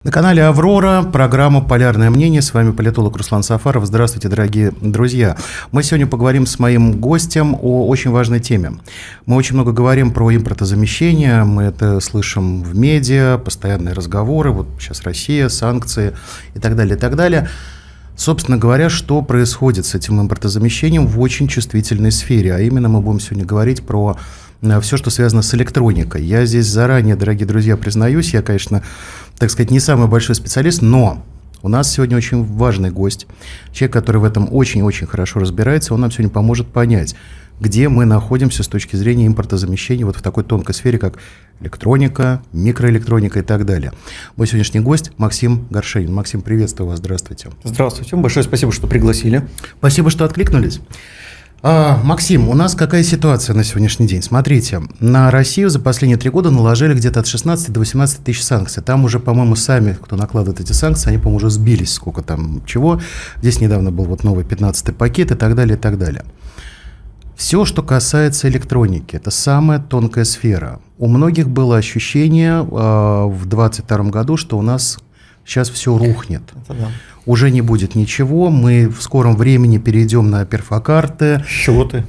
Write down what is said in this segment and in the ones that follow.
На канале «Аврора» программа «Полярное мнение». С вами политолог Руслан Сафаров. Здравствуйте, дорогие друзья. Мы сегодня поговорим с моим гостем о очень важной теме. Мы очень много говорим про импортозамещение, мы это слышим в медиа, постоянные разговоры, вот сейчас Россия, санкции и так далее, и так далее. Собственно говоря, что происходит с этим импортозамещением в очень чувствительной сфере, а именно мы будем сегодня говорить про все, что связано с электроникой. Я здесь заранее, дорогие друзья, признаюсь, я, конечно, так сказать, не самый большой специалист, но у нас сегодня очень важный гость, человек, который в этом очень-очень хорошо разбирается, он нам сегодня поможет понять, где мы находимся с точки зрения импортозамещения вот в такой тонкой сфере, как электроника, микроэлектроника и так далее. Мой сегодняшний гость Максим Горшенин. Максим, приветствую вас, здравствуйте. Здравствуйте, большое спасибо, что пригласили. Спасибо, что откликнулись. Максим, у нас какая ситуация на сегодняшний день? Смотрите, на Россию за последние 3 года наложили где-то от 16 до 18 тысяч санкций. Там уже, по-моему, сами, кто накладывает эти санкции, они, по-моему, уже сбились, сколько там чего. Здесь недавно был вот новый 15-й пакет и так далее, и так далее. Все, что касается электроники, это самая тонкая сфера. У многих было ощущение в 2022 году, что у нас сейчас все рухнет. Уже не будет ничего, мы в скором времени перейдем на перфокарты. Счеты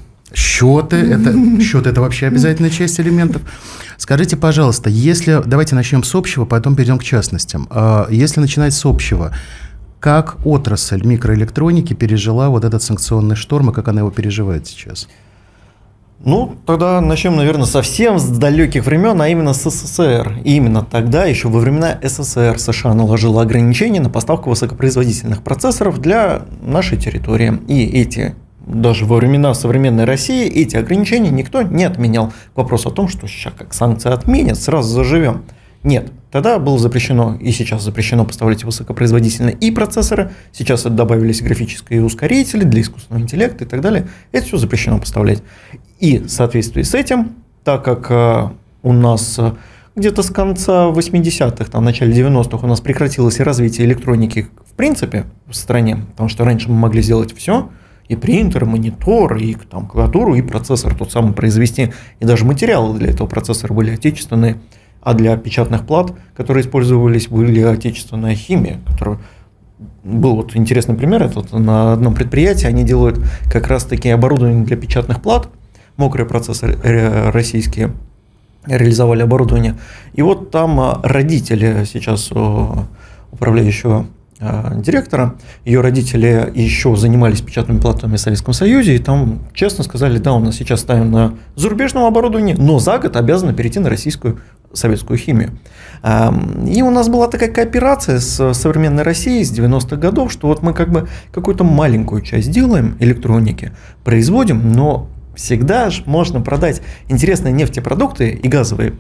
это вообще обязательная часть элементов. Скажите, пожалуйста, давайте начнем с общего, потом перейдем к частностям. Если начинать с общего, как отрасль микроэлектроники пережила вот этот санкционный шторм, и как она его переживает сейчас? Ну, тогда начнем, наверное, совсем с далеких времен, а именно с СССР. И именно тогда, еще во времена СССР, США наложила ограничения на поставку высокопроизводительных процессоров для нашей территории. И даже во времена современной России, эти ограничения никто не отменял. Вопрос о том, что сейчас как санкции отменят, сразу заживем. Нет, тогда было запрещено, и сейчас запрещено поставлять высокопроизводительные и процессоры, сейчас добавились графические ускорители для искусственного интеллекта и так далее, это все запрещено поставлять. И в соответствии с этим, так как у нас где-то с конца 80-х, в начале 90-х у нас прекратилось развитие электроники в принципе в стране, потому что раньше мы могли сделать все, и принтер, и монитор, и клавиатуру, и процессор тот самый произвести, и даже материалы для этого процессора были отечественные. А для печатных плат, которые использовались, были отечественная химия, которая... Был вот интересный пример, это на одном предприятии они делают как раз-таки оборудование для печатных плат, мокрые процессоры российские реализовали оборудование, и вот там родители сейчас управляющего директора, ее родители еще занимались печатными платами в Советском Союзе, и там честно сказали, да, у нас сейчас ставим на зарубежном оборудовании, но за год обязаны перейти на российскую советскую химию. И у нас была такая кооперация с современной Россией с 90-х годов, что вот мы как бы какую-то маленькую часть делаем электроники, производим, но всегда же можно продать интересные нефтепродукты и газовые,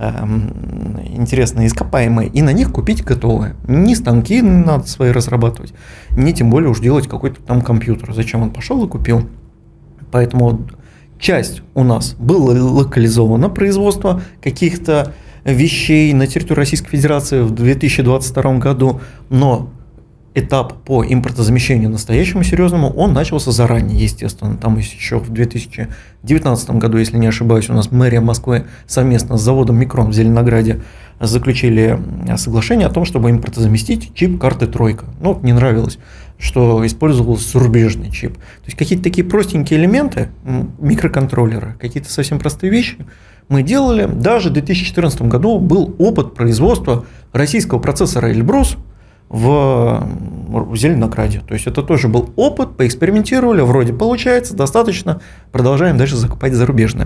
интересные ископаемые, и на них купить готовые. Не станки надо свои разрабатывать, не тем более уж делать какой-то там компьютер. Зачем он пошел и купил? Поэтому часть у нас было локализовано производство каких-то вещей на территории Российской Федерации в 2022 году, но этап по импортозамещению настоящему серьезному, он начался заранее, естественно. Там еще в 2019 году, если не ошибаюсь, у нас мэрия Москвы совместно с заводом Микрон в Зеленограде заключили соглашение о том, чтобы импортозаместить чип карты «Тройка». Ну, не нравилось, что использовался зарубежный чип. То есть какие-то такие простенькие элементы, микроконтроллеры, какие-то совсем простые вещи мы делали. Даже в 2014 году был опыт производства российского процессора Эльбрус в Зеленограде. То есть это тоже был опыт, поэкспериментировали, вроде получается, достаточно, продолжаем дальше закупать зарубежное.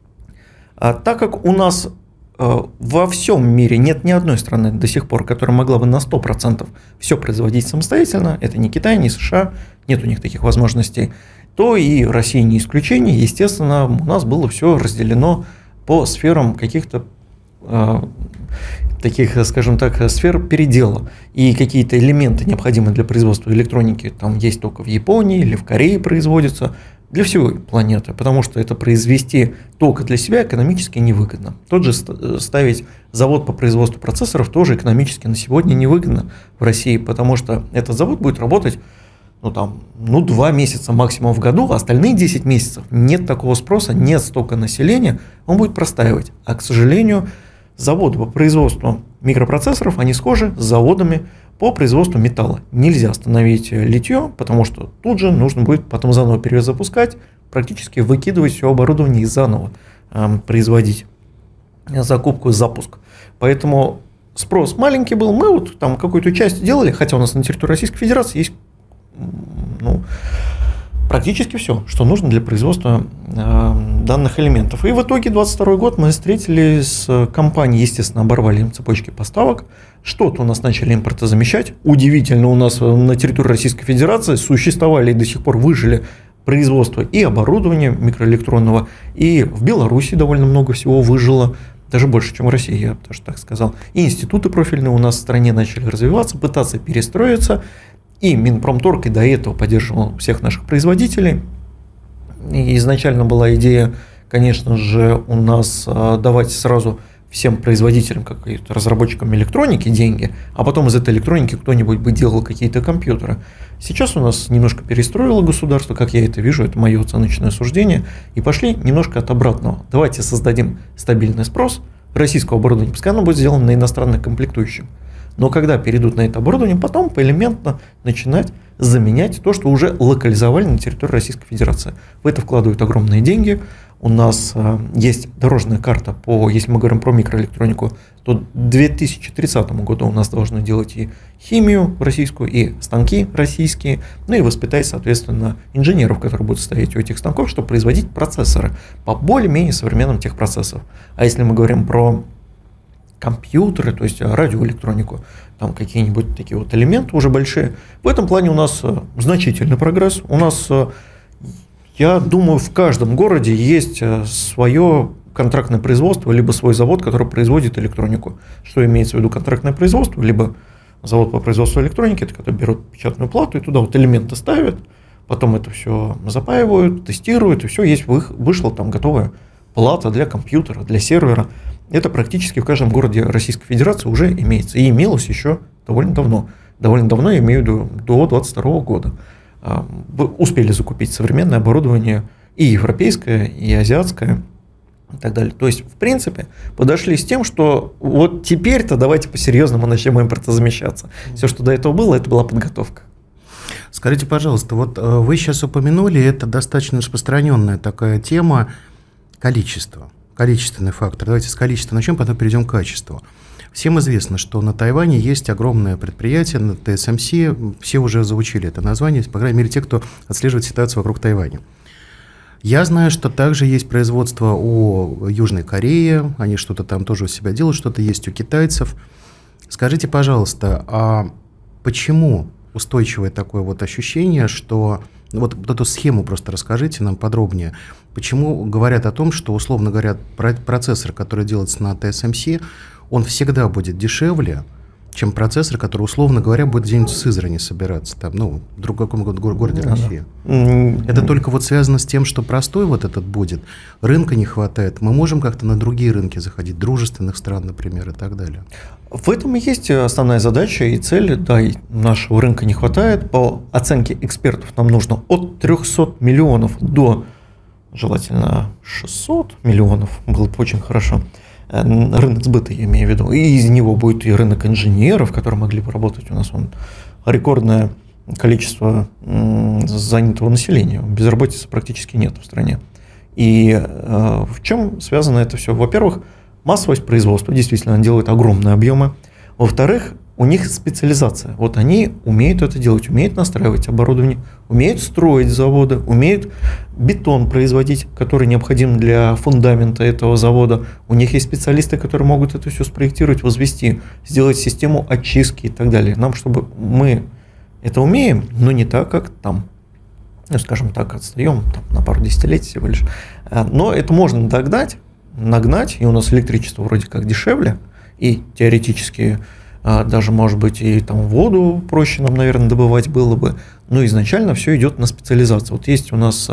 Так как у нас во всем мире нет ни одной страны до сих пор, которая могла бы на 100% все производить самостоятельно, это не Китай, не США, нет у них таких возможностей, то и Россия не исключение. Естественно, у нас было все разделено по сферам каких-то таких, скажем так, сфер передела. И какие-то элементы, необходимые для производства электроники, там есть только в Японии или в Корее производятся, для всей планеты, потому что это произвести только для себя экономически невыгодно. Тот же ставить завод по производству процессоров тоже экономически на сегодня невыгодно в России, потому что этот завод будет работать 2 месяца максимум в году, а остальные 10 месяцев нет такого спроса, нет столько населения, он будет простаивать. А, к сожалению, заводы по производству микропроцессоров, они схожи с заводами по производству металла. Нельзя остановить литье, потому что тут же нужно будет потом заново перезапускать, практически выкидывать все оборудование и заново производить закупку и запуск. Поэтому спрос маленький был, мы вот там какую-то часть делали, хотя у нас на территории Российской Федерации есть практически все, что нужно для производства данных элементов. И в итоге 2022 год мы встретились с компанией, естественно, оборвали им цепочки поставок, что-то у нас начали импортозамещать. Удивительно, у нас на территории Российской Федерации существовали и до сих пор выжили производство и оборудования микроэлектронного, и в Беларуси довольно много всего выжило, даже больше, чем в России, я бы даже так сказал. И институты профильные у нас в стране начали развиваться, пытаться перестроиться. И Минпромторг и до этого поддерживал всех наших производителей. И изначально была идея, конечно же, у нас давать сразу всем производителям, как и разработчикам электроники деньги, а потом из этой электроники кто-нибудь бы делал какие-то компьютеры. Сейчас у нас немножко перестроило государство, как я это вижу, это мое оценочное суждение, и пошли немножко от обратного. Давайте создадим стабильный спрос российского оборудования, пускай оно будет сделано на иностранных комплектующих. Но когда перейдут на это оборудование, потом поэлементно начинать заменять то, что уже локализовали на территории Российской Федерации. В это вкладывают огромные деньги. У нас есть дорожная карта по, если мы говорим про микроэлектронику, то к 2030 году у нас должны делать и химию российскую, и станки российские, ну и воспитать, соответственно, инженеров, которые будут стоять у этих станков, чтобы производить процессоры по более-менее современным техпроцессам. А если мы говорим про компьютеры, то есть радиоэлектронику, там какие-нибудь такие вот элементы уже большие. В этом плане у нас значительный прогресс. У нас, я думаю, в каждом городе есть свое контрактное производство, либо свой завод, который производит электронику. Что имеется в виду контрактное производство? Либо завод по производству электроники, это когда берут печатную плату и туда вот элементы ставят, потом это все запаивают, тестируют, и все, есть вышла там готовая плата для компьютера, для сервера. Это практически в каждом городе Российской Федерации уже имеется. И имелось еще довольно давно. Довольно давно, я имею в виду, до 2022 года. Успели закупить современное оборудование и европейское, и азиатское, и так далее. То есть, в принципе, подошли с тем, что вот теперь-то давайте по-серьезному начнем импортозамещаться. Все, что до этого было, это была подготовка. Скажите, пожалуйста, вот вы сейчас упомянули, это достаточно распространенная такая тема, количество. Количественный фактор. Давайте с количества начнем, потом перейдем к качеству. Всем известно, что на Тайване есть огромное предприятие, на TSMC, все уже заучили это название, по крайней мере, те, кто отслеживает ситуацию вокруг Тайваня. Я знаю, что также есть производство у Южной Кореи, они что-то там тоже у себя делают, что-то есть у китайцев. Скажите, пожалуйста, а почему устойчивое такое вот ощущение, что... Вот эту схему просто расскажите нам подробнее. Почему говорят о том, что, условно говоря, процессор, который делается на TSMC, он всегда будет дешевле, чем процессор, который, условно говоря, будет где-нибудь в Сызрани собираться, там, ну, в другом городе России. Это только вот связано с тем, что простой вот этот будет, рынка не хватает, мы можем как-то на другие рынки заходить, дружественных стран, например, и так далее. В этом и есть основная задача и цель, да, и нашего рынка не хватает. По оценке экспертов нам нужно от 300 миллионов до, желательно, 600 миллионов, было бы очень хорошо. Рынок сбыта, я имею в виду, и из него будет и рынок инженеров, которые могли бы работать. У нас рекордное количество занятого населения, безработицы практически нет в стране. И в чем связано это все? Во-первых, массовость производства, действительно, они делают огромные объемы. Во-вторых, у них специализация. Вот они умеют это делать, умеют настраивать оборудование, умеют строить заводы, умеют бетон производить, который необходим для фундамента этого завода. У них есть специалисты, которые могут это все спроектировать, возвести, сделать систему очистки и так далее. Нам, чтобы мы это умеем, но не так, как там. Ну, скажем так, отстаем там, на пару десятилетий всего лишь. Но это можно догнать, нагнать, и у нас электричество вроде как дешевле, и теоретически даже, может быть, и там воду проще нам, наверное, добывать было бы. Но изначально все идет на специализацию. Вот есть у нас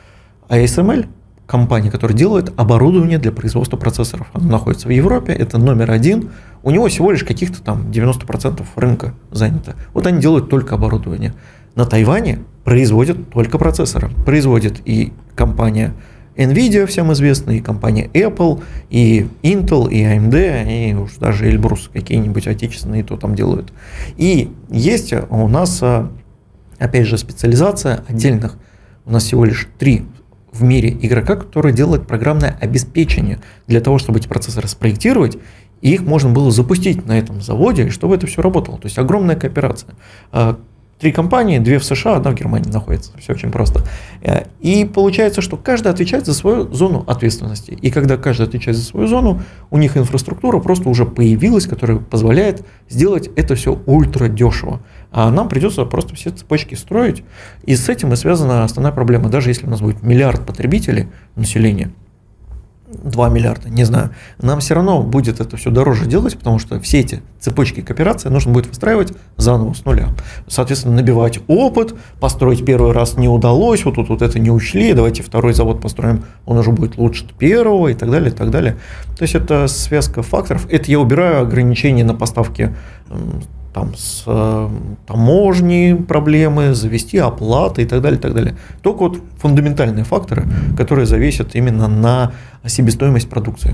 ASML, компания, которая делает оборудование для производства процессоров. Она находится в Европе, это номер один. У него всего лишь каких-то там 90% рынка занято. Вот они делают только оборудование. На Тайване производят только процессоры. Производит и компания NVIDIA, всем известная, и компания Apple, и Intel, и AMD, и уж даже Эльбрус какие-нибудь отечественные то там делают. И есть у нас, опять же, специализация отдельных. У нас всего лишь 3 в мире игрока, которые делают программное обеспечение для того, чтобы эти процессоры спроектировать, и их можно было запустить на этом заводе, и чтобы это все работало. То есть огромная кооперация. 3 компании, 2 в США, 1 в Германии находится. Все очень просто. И получается, что каждый отвечает за свою зону ответственности. И когда каждый отвечает за свою зону, у них инфраструктура просто уже появилась, которая позволяет сделать это все ультра дешево. А нам придется просто все цепочки строить. И с этим и связана основная проблема. Даже если у нас будет 1 миллиард потребителей населения, 2 миллиарда, не знаю, нам все равно будет это все дороже делать, потому что все эти цепочки кооперации нужно будет выстраивать заново с нуля. Соответственно, набивать опыт, построить первый раз не удалось, вот тут вот это не учли, давайте второй завод построим, он уже будет лучше первого и так далее, и так далее. То есть это связка факторов. Это я убираю ограничения на поставки там с таможней проблемы, завести оплаты и так далее, и так далее. Только вот фундаментальные факторы, которые зависят именно на себестоимость продукции.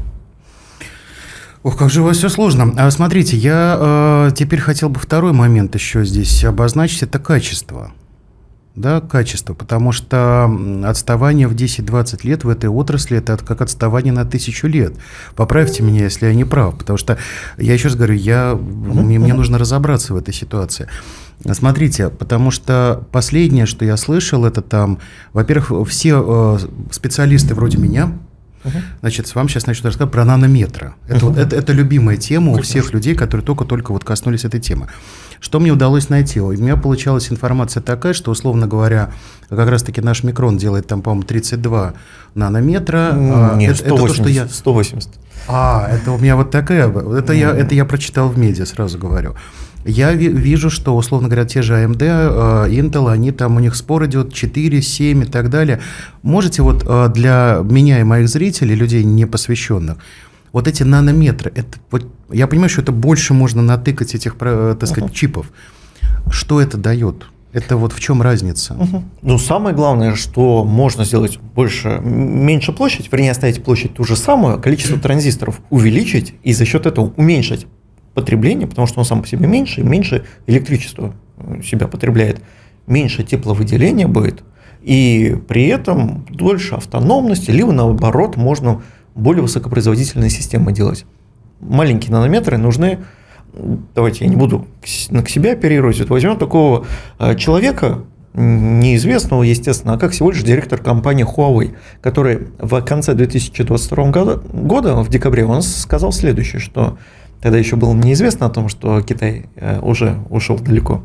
Ох, как же у вас все сложно. Смотрите, я теперь хотел бы второй момент еще здесь обозначить, это качество. Да, качество, потому что отставание в 10-20 лет в этой отрасли – это как отставание на 1000 лет. Поправьте меня, если я не прав, потому что, я еще раз говорю, мне нужно разобраться в этой ситуации. Смотрите, потому что последнее, что я слышал, это там, во-первых, все специалисты вроде меня, значит, с вами сейчас начну рассказывать про нанометры. Это любимая тема у всех людей, которые только вот коснулись этой темы. Что мне удалось найти? У меня получалась информация такая, что, условно говоря, как раз-таки наш микрон делает там, по-моему, 32 нанометра. Нет, 180. Это то, что я... 180. Это у меня вот такая... Это я прочитал в медиа, сразу говорю. Я вижу, что, условно говоря, те же AMD, Intel, они там, у них спор идет 4, 7 и так далее. Можете вот для меня и моих зрителей, людей непосвященных, вот эти нанометры, это, вот, я понимаю, что это больше можно натыкать этих, так сказать, чипов. Что это дает? Это вот в чем разница? Ну, самое главное, что можно сделать меньше площадь, вернее, оставить площадь ту же самую, количество транзисторов увеличить и за счет этого уменьшить потребление, потому что он сам по себе меньше, и меньше электричества себя потребляет, меньше тепловыделения будет, и при этом дольше автономности, либо наоборот можно более высокопроизводительные системы делать. Маленькие нанометры нужны. Давайте я не буду к себе оперировать. Вот возьмем такого человека, неизвестного, естественно, а как всего лишь директор компании Huawei, который в конце 2022 года, в декабре, он сказал следующее, что тогда еще было неизвестно о том, что Китай уже ушел далеко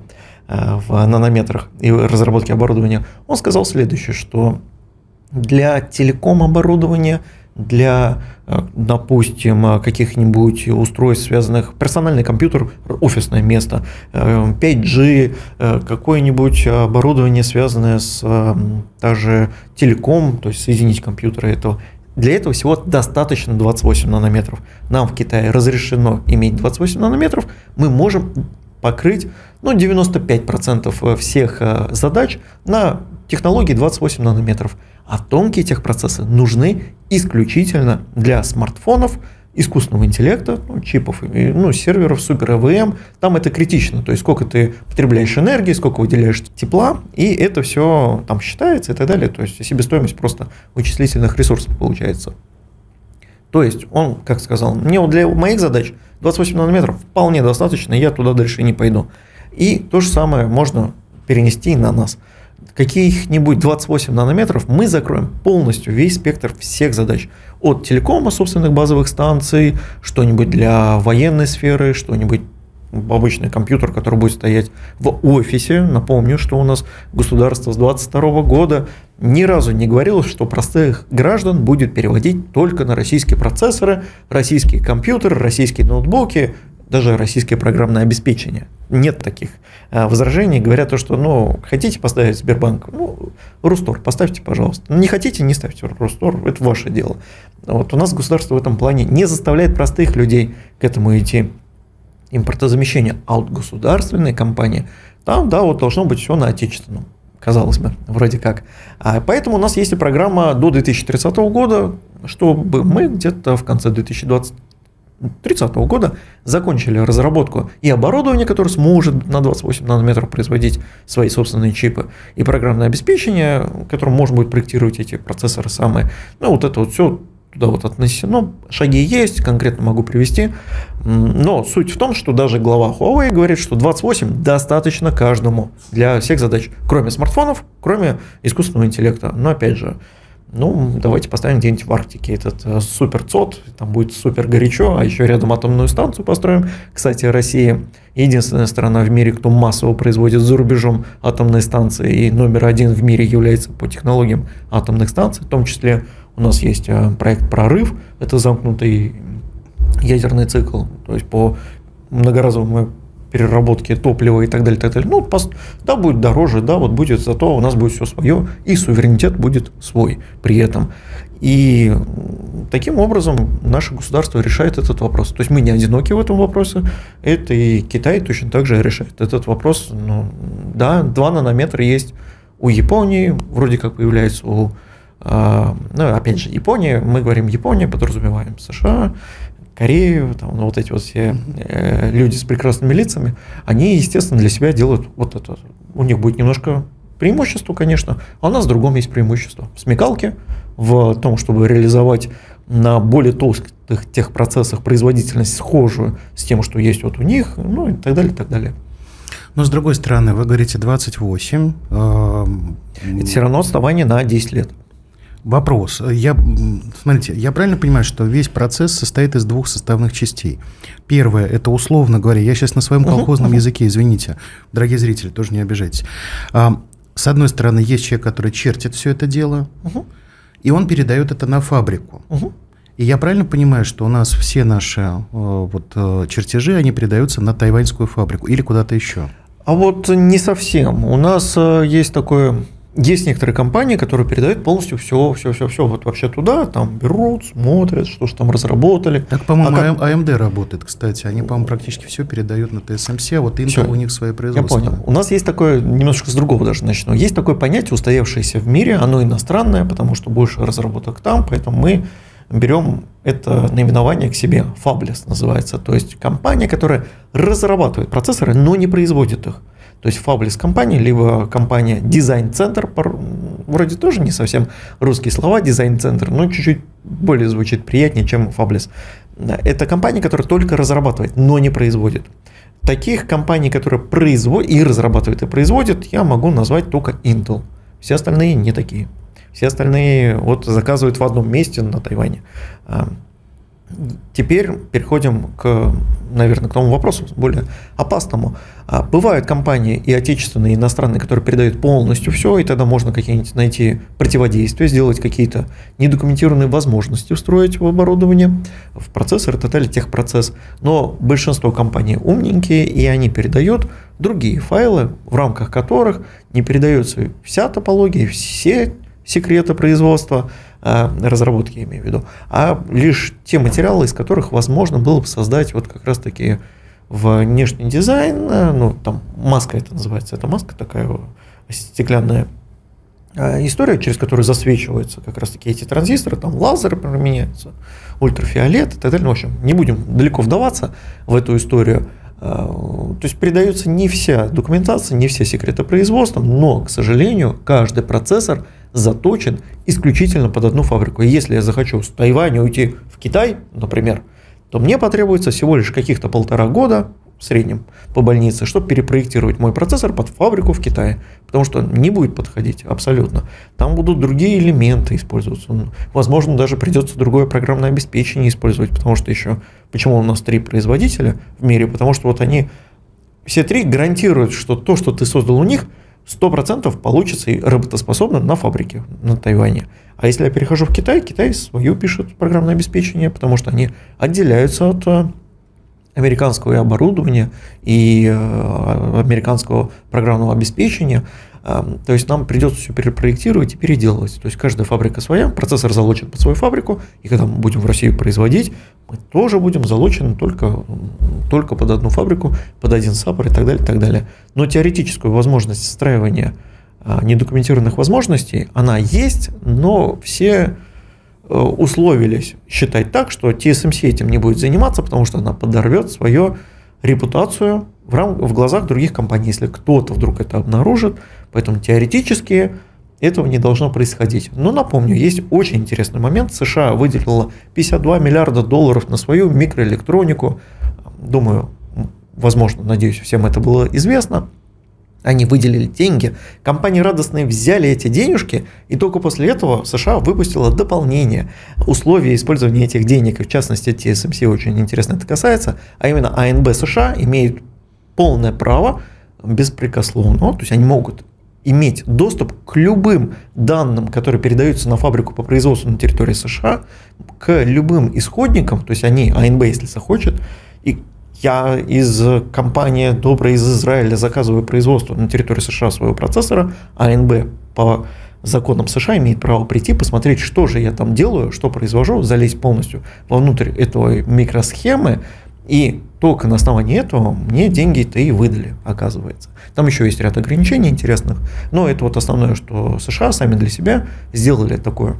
в нанометрах и разработке оборудования. Он сказал следующее, что для телеком-оборудования, для, допустим, каких-нибудь устройств, связанных, персональный компьютер, офисное место, 5G, какое-нибудь оборудование, связанное с даже телеком, то есть соединить компьютеры этого. Для этого всего достаточно 28 нанометров. Нам в Китае разрешено иметь 28 нанометров, мы можем покрыть 95% всех задач на технологии 28 нанометров. А тонкие техпроцессы нужны исключительно для смартфонов, искусственного интеллекта, чипов, серверов, супер ЭВМ. Там это критично, то есть сколько ты потребляешь энергии, сколько выделяешь тепла, и это все там считается и так далее. То есть себестоимость просто вычислительных ресурсов получается. То есть он, как сказал, мне для моих задач 28 нанометров вполне достаточно, я туда дальше не пойду. И то же самое можно перенести и на нас. Каких-нибудь 28 нанометров мы закроем полностью весь спектр всех задач. От телекома, собственных базовых станций, что-нибудь для военной сферы, что-нибудь обычный компьютер, который будет стоять в офисе. Напомню, что у нас государство с 2022 года ни разу не говорило, что простых граждан будет переводить только на российские процессоры, российские компьютеры, российские ноутбуки, даже российское программное обеспечение. Нет таких возражений, говорят то, что хотите поставить Сбербанк, Рустор, поставьте, пожалуйста. Не хотите, не ставьте Рустор, это ваше дело. Вот у нас государство в этом плане не заставляет простых людей к этому идти. Импортозамещение, а вот государственные компании, там, да, вот должно быть все на отечественном. казалось бы, вроде как. Поэтому у нас есть и программа до 2030 года, чтобы мы где-то в конце 2030 года закончили разработку и оборудования, которое сможет на 28 нанометров производить свои собственные чипы, и программное обеспечение, которым можно будет проектировать эти процессоры самые. Ну, вот это вот все туда вот отнесено. Шаги есть, конкретно могу привести. Но суть в том, что даже глава Huawei говорит, что 28 достаточно каждому для всех задач, кроме смартфонов, кроме искусственного интеллекта. Но опять же, давайте поставим где-нибудь в Арктике этот супер ЦОД, там будет супер горячо, а еще рядом атомную станцию построим. Кстати, Россия единственная страна в мире, кто массово производит за рубежом атомные станции, и номер один в мире является по технологиям атомных станций, в том числе у нас есть проект «Прорыв», это замкнутый ядерный цикл, то есть по многоразовой переработке топлива и так далее, так далее. Да, будет дороже, да, вот будет, зато у нас будет все свое, и суверенитет будет свой при этом. И таким образом наше государство решает этот вопрос. То есть мы не одиноки в этом вопросе, это и Китай точно так же решает этот вопрос. Да, 2 нанометра есть у Японии, вроде как появляется опять же, Япония, мы говорим Япония, подразумеваем США, Корею, вот эти вот все люди с прекрасными лицами, они, естественно, для себя делают вот это. У них будет немножко преимущество, конечно, а у нас в другом есть преимущество. В смекалке, в том, чтобы реализовать на более толстых техпроцессах производительность схожую с тем, что есть вот у них, и так далее, и так далее. Но, с другой стороны, вы говорите 28. Это все равно отставание на 10 лет. Вопрос. Смотрите, я правильно понимаю, что весь процесс состоит из 2 составных частей? Первое, это условно говоря, я сейчас на своем колхозном языке, извините, дорогие зрители, тоже не обижайтесь. С одной стороны, есть человек, который чертит все это дело, и он передает это на фабрику. И я правильно понимаю, что у нас все наши чертежи, они передаются на тайваньскую фабрику или куда-то еще? А вот не совсем. У нас есть некоторые компании, которые передают полностью все вот вообще туда, там берут, смотрят, что же там разработали. Так, по-моему, AMD работает, кстати. Они, по-моему, практически все передают на TSMC, а вот Intel у них свои производства. Я понял. У нас есть такое, немножко с другого даже начну, есть такое понятие, устоявшееся в мире, оно иностранное, потому что больше разработок там, поэтому мы берем это наименование к себе, Fabless называется, то есть компания, которая разрабатывает процессоры, но не производит их. То есть Fabless компания, либо компания Дизайн-центр, вроде тоже не совсем русские слова, Дизайн-центр, но чуть-чуть более звучит приятнее, чем Fabless. Это компания, которая только разрабатывает, но не производит. Таких компаний, которые производят и разрабатывают и производят, я могу назвать только Intel. Все остальные не такие. Все остальные заказывают в одном месте на Тайване. Теперь переходим наверное, к тому вопросу, более опасному. Бывают компании и отечественные, и иностранные, которые передают полностью все, и тогда можно какие-нибудь найти противодействия, сделать какие-то недокументированные возможности устроить в оборудование, в процессор, это далее техпроцесс. Но большинство компаний умненькие, и они передают другие файлы, в рамках которых не передается вся топология, все секреты производства, разработки, я имею в виду, а лишь те материалы, из которых возможно было бы создать как раз-таки внешний дизайн, там маска это называется, это маска такая стеклянная история, через которую засвечиваются как раз-таки эти транзисторы, там лазеры применяются, ультрафиолет и так далее. В общем, не будем далеко вдаваться в эту историю. То есть передается не вся документация, не все секреты производства, но, к сожалению, каждый процессор заточен исключительно под одну фабрику. И если я захочу с Тайваня уйти в Китай, например, то мне потребуется всего лишь каких-то 1,5 года в среднем по больнице, чтобы перепроектировать мой процессор под фабрику в Китае, потому что он не будет подходить абсолютно. Там будут другие элементы использоваться. Возможно, даже придется другое программное обеспечение использовать, потому что еще, почему у нас 3 производителя в мире, потому что они все 3 гарантируют, что то, что ты создал у них, 100% получится и работоспособно на фабрике на Тайване. А если я перехожу в Китай, Китай свое пишет программное обеспечение, потому что они отделяются от американского оборудования и американского программного обеспечения. То есть нам придется все перепроектировать и переделывать. То есть каждая фабрика своя, процессор залочен под свою фабрику, и когда мы будем в Россию производить, мы тоже будем залочены только под одну фабрику, под один саппор и так далее, и так далее. Но теоретическую возможность встраивания недокументированных возможностей, она есть, но все условились считать так, что TSMC этим не будет заниматься, потому что она подорвет свою репутацию в глазах других компаний, если кто-то вдруг это обнаружит. Поэтому теоретически этого не должно происходить. Но напомню, есть очень интересный момент. США выделила $52 миллиарда на свою микроэлектронику. Думаю, возможно, надеюсь, всем это было известно. Они выделили деньги, компании радостные взяли эти денежки, и только после этого США выпустила дополнение. Условия использования этих денег, и в частности TSMC очень интересно это касается, а именно АНБ США имеет полное право беспрекословно, то есть они могут иметь доступ к любым данным, которые передаются на фабрику по производству на территории США, к любым исходникам, то есть они, АНБ, если захочет, и я из компании доброй из Израиля заказываю производство на территории США своего процессора, АНБ по законам США имеет право прийти, посмотреть, что же я там делаю, что произвожу, залезть полностью вовнутрь этой микросхемы, и только на основании этого мне деньги-то и выдали, оказывается. Там еще есть ряд ограничений интересных, но это вот основное, что США сами для себя сделали такое.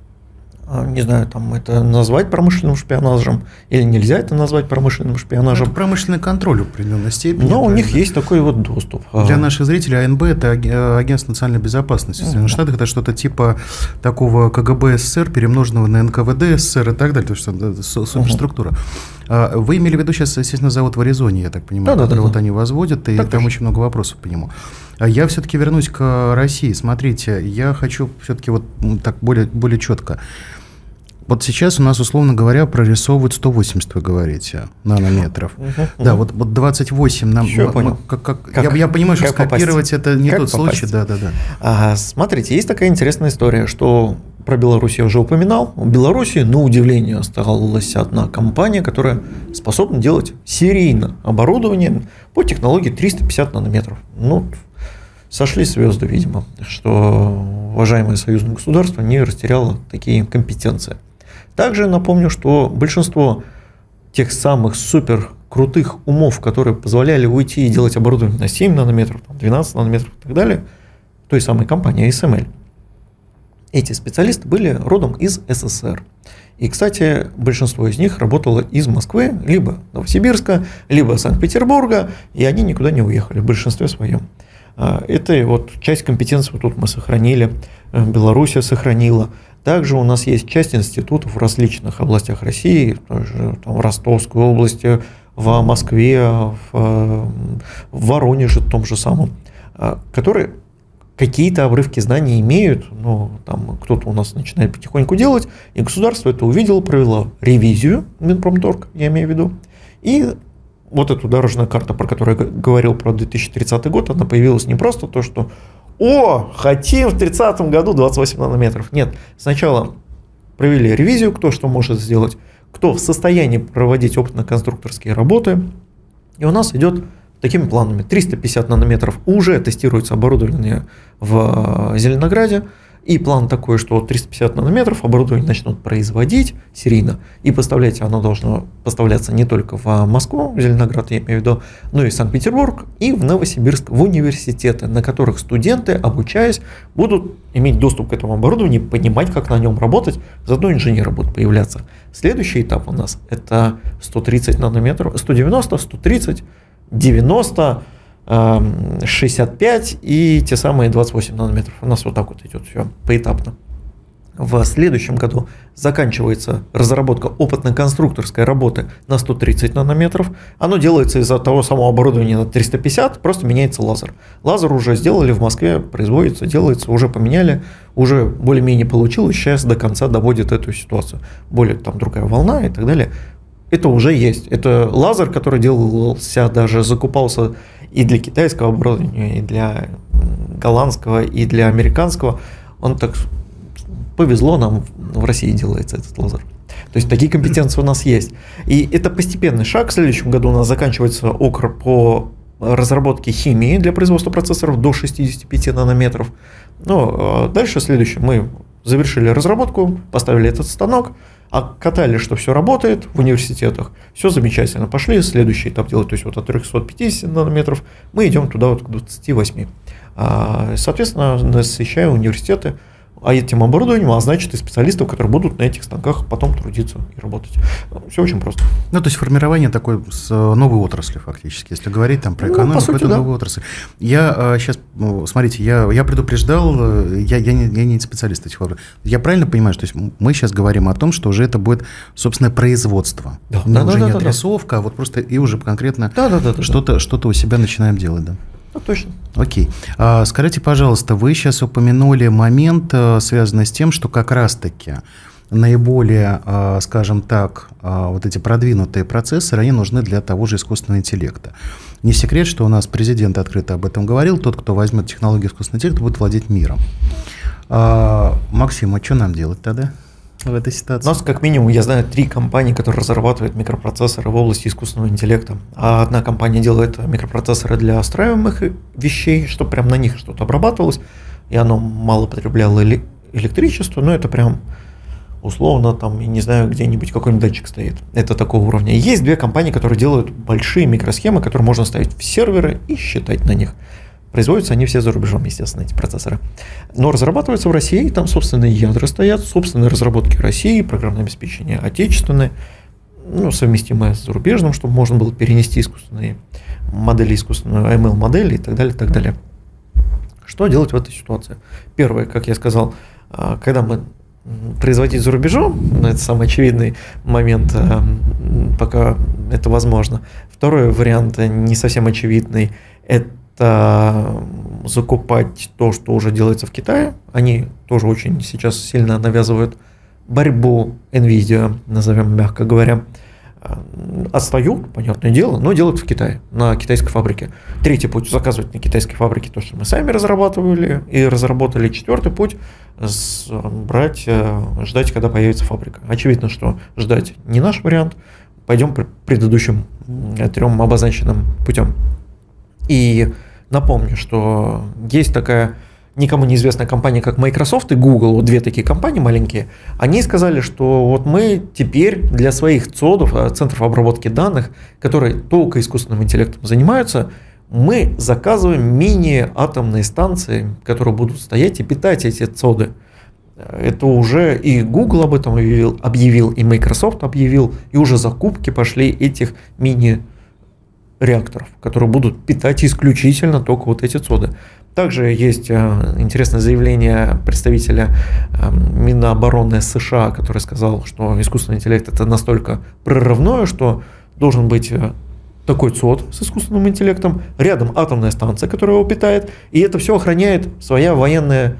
Не знаю, там это назвать промышленным шпионажем или нельзя это назвать промышленным шпионажем. Это промышленный контроль в определенной степени. Но у них есть такой вот доступ. Для наших зрителей АНБ – это Агентство национальной безопасности в Соединенных Штатах, это что-то типа такого КГБ СССР, перемноженного на НКВД СССР и так далее, то есть это суперструктура. Вы имели в виду сейчас, естественно, завод в Аризоне, я так понимаю, который вот они возводят, и так там очень много вопросов по нему. Я все-таки вернусь к России. Смотрите, я хочу все-таки вот так более четко. Вот сейчас у нас, условно говоря, прорисовывают 180, вы говорите, нанометров. Да, вот 28 нам... Я понял. Я понимаю, что скопировать это не тот случай. Да. Смотрите, есть такая интересная история, что про Беларусь я уже упоминал. В Беларуси, на удивление, осталась одна компания, которая способна делать серийно оборудование по технологии 350 нанометров. Ну, сошли звезды, видимо, что уважаемое союзное государство не растеряло такие компетенции. Также напомню, что большинство тех самых супер крутых умов, которые позволяли уйти и делать оборудование на 7 нанометров, 12 нанометров и так далее, той самой компании ASML, эти специалисты были родом из СССР. И, кстати, большинство из них работало из Москвы, либо Новосибирска, либо Санкт-Петербурга, и они никуда не уехали в большинстве своем. Это вот часть компетенции вот тут мы сохранили, Белоруссия сохранила. Также у нас есть часть институтов в различных областях России, тоже, там, в Ростовской области, в Москве, в Воронеже том же самом, которые какие-то обрывки знаний имеют, но там кто-то у нас начинает потихоньку делать, и государство это увидело, провело ревизию, Минпромторг, я имею в виду, и вот эта дорожная карта, про которую я говорил, про 2030 год, она появилась не просто то, что хотим в 30 году 28 нанометров. Нет, сначала провели ревизию, кто что может сделать, кто в состоянии проводить опытно-конструкторские работы. И у нас идет такими планами. 350 нанометров уже тестируется оборудование в Зеленограде. И план такой, что 350 нанометров оборудование начнут производить серийно, и поставлять оно должно поставляться не только в Москву, в Зеленоград, я имею в виду, но и в Санкт-Петербург, и в Новосибирск, в университеты, на которых студенты, обучаясь, будут иметь доступ к этому оборудованию, понимать, как на нем работать, заодно инженеры будут появляться. Следующий этап у нас – это 130 нанометров, 190, 130, 90, 65 и те самые 28 нанометров. У нас вот так вот идет все поэтапно. В следующем году заканчивается разработка опытно-конструкторской работы на 130 нанометров. Оно делается из-за того самого оборудования на 350, просто меняется лазер. Лазер уже сделали в Москве, производится, делается, уже поменяли, уже более-менее получилось, сейчас до конца доводит эту ситуацию. Более там другая волна и так далее. Это уже есть. Это лазер, который делался, даже закупался и для китайского оборудования, и для голландского, и для американского. Он так повезло, нам в России делается этот лазер. То есть такие компетенции у нас есть. И это постепенный шаг. В следующем году у нас заканчивается ОКР по разработке химии для производства процессоров до 65 нанометров. Но дальше следующее. Мы завершили разработку, поставили этот станок, катали, что все работает в университетах, все замечательно, пошли следующий этап делать, то есть вот от 350 нанометров мы идем туда вот к 28. Соответственно, насыщая университеты этим оборудованием, а значит и специалистов, которые будут на этих станках потом трудиться и работать. Все очень просто. Ну, то есть формирование такой с новой отрасли фактически, если говорить там про экономику, по сути, это новая отрасль. Я сейчас, смотрите, я предупреждал, я не специалист этих вопросов. Я правильно понимаю, что мы сейчас говорим о том, что уже это будет, собственно, производство. Уже не отрисовка, а вот просто и уже конкретно что-то у себя начинаем делать, да? Точно. Окей. Скажите, пожалуйста, вы сейчас упомянули момент, связанный с тем, что как раз-таки наиболее, скажем так, вот эти продвинутые процессоры, они нужны для того же искусственного интеллекта. Не секрет, что у нас президент открыто об этом говорил, тот, кто возьмет технологию искусственного интеллекта, будет владеть миром. Максим, а что нам делать тогда в этой ситуации? У нас, как минимум, я знаю 3 компании, которые разрабатывают микропроцессоры в области искусственного интеллекта. Одна компания делает микропроцессоры для встраиваемых вещей, чтобы прям на них что-то обрабатывалось, и оно мало потребляло электричество, но это прям условно, там, я не знаю, где-нибудь какой-нибудь датчик стоит. Это такого уровня. Есть 2 компании, которые делают большие микросхемы, которые можно ставить в серверы и считать на них. Производятся они все за рубежом, естественно, эти процессоры. Но разрабатываются в России, там собственные ядра стоят, собственные разработки России, программное обеспечение отечественное, совместимое с зарубежным, чтобы можно было перенести искусственные модели, искусственную ML-модель и так далее, и так далее. Что делать в этой ситуации? Первое, как я сказал, когда мы производить за рубежом, это самый очевидный момент, пока это возможно. Второй вариант, не совсем очевидный, это закупать то, что уже делается в Китае. Они тоже очень сейчас сильно навязывают борьбу NVIDIA, назовем мягко говоря. Отстают, понятное дело, но делают в Китае, на китайской фабрике. Третий путь – заказывать на китайской фабрике то, что мы сами разрабатывали и разработали. Четвертый путь – ждать, когда появится фабрика. Очевидно, что ждать не наш вариант. Пойдем по предыдущим 3 обозначенным путем. И напомню, что есть такая никому неизвестная компания, как Microsoft и Google, вот 2 такие компании маленькие, они сказали, что вот мы теперь для своих ЦОДов, центров обработки данных, которые только искусственным интеллектом занимаются, мы заказываем мини-атомные станции, которые будут стоять и питать эти ЦОДы. Это уже и Google об этом объявил, и Microsoft объявил, и уже закупки пошли этих мини-реакторов, которые будут питать исключительно только вот эти ЦОДы. Также есть интересное заявление представителя Минобороны США, который сказал, что искусственный интеллект это настолько прорывное, что должен быть такой ЦОД с искусственным интеллектом, рядом атомная станция, которая его питает, и это все охраняет своя военная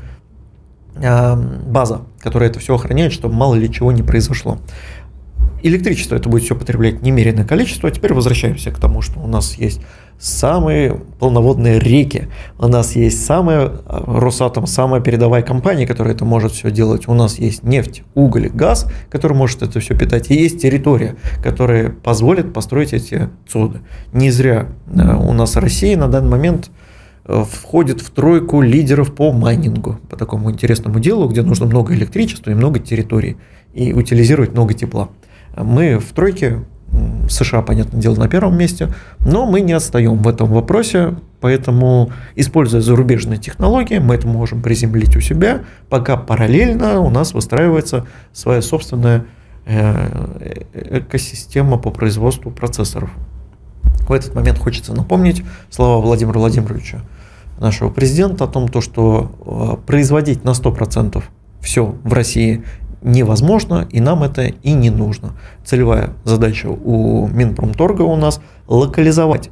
база, которая это все охраняет, чтобы мало ли чего не произошло. Электричество это будет все потреблять немеренное количество. А теперь возвращаемся к тому, что у нас есть самые полноводные реки, у нас есть самая Росатом, самая передовая компания, которая это может все делать. У нас есть нефть, уголь, газ, который может это все питать, и есть территория, которая позволит построить эти ЦОДы. Не зря у нас Россия на данный момент входит в 3 лидеров по майнингу, по такому интересному делу, где нужно много электричества и много территорий, и утилизировать много тепла. Мы в 3, США, понятное дело, на 1 месте, но мы не отстаем в этом вопросе, поэтому, используя зарубежные технологии, мы это можем приземлить у себя, пока параллельно у нас выстраивается своя собственная экосистема по производству процессоров. В этот момент хочется напомнить слова Владимира Владимировича, нашего президента, о том, что производить на 100% все в России невозможно, и нам это и не нужно. Целевая задача у Минпромторга у нас локализовать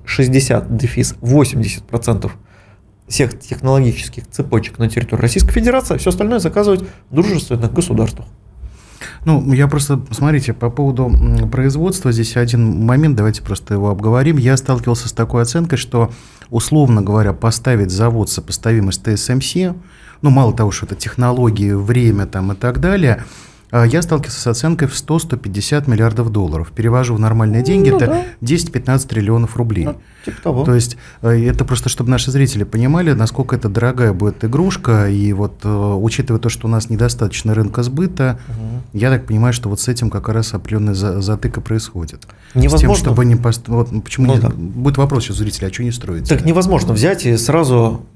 60-80% всех технологических цепочек на территории Российской Федерации, а все остальное заказывать в дружественных государствах. Я просто, смотрите, по поводу производства, здесь один момент, давайте просто его обговорим. Я сталкивался с такой оценкой, что, условно говоря, поставить завод сопоставимый с TSMC, мало того, что это технологии, время там и так далее, я сталкивался с оценкой в 100-150 миллиардов долларов. Перевожу в нормальные деньги, это 10-15 триллионов рублей. Типа того. То есть это просто, чтобы наши зрители понимали, насколько это дорогая будет игрушка, и вот учитывая то, что у нас недостаточно рынка сбыта, я так понимаю, что вот с этим как раз определенная затыка происходит. Невозможно. С тем, чтобы не почему будет вопрос сейчас у зрителей, а что не строится? Так невозможно взять и сразу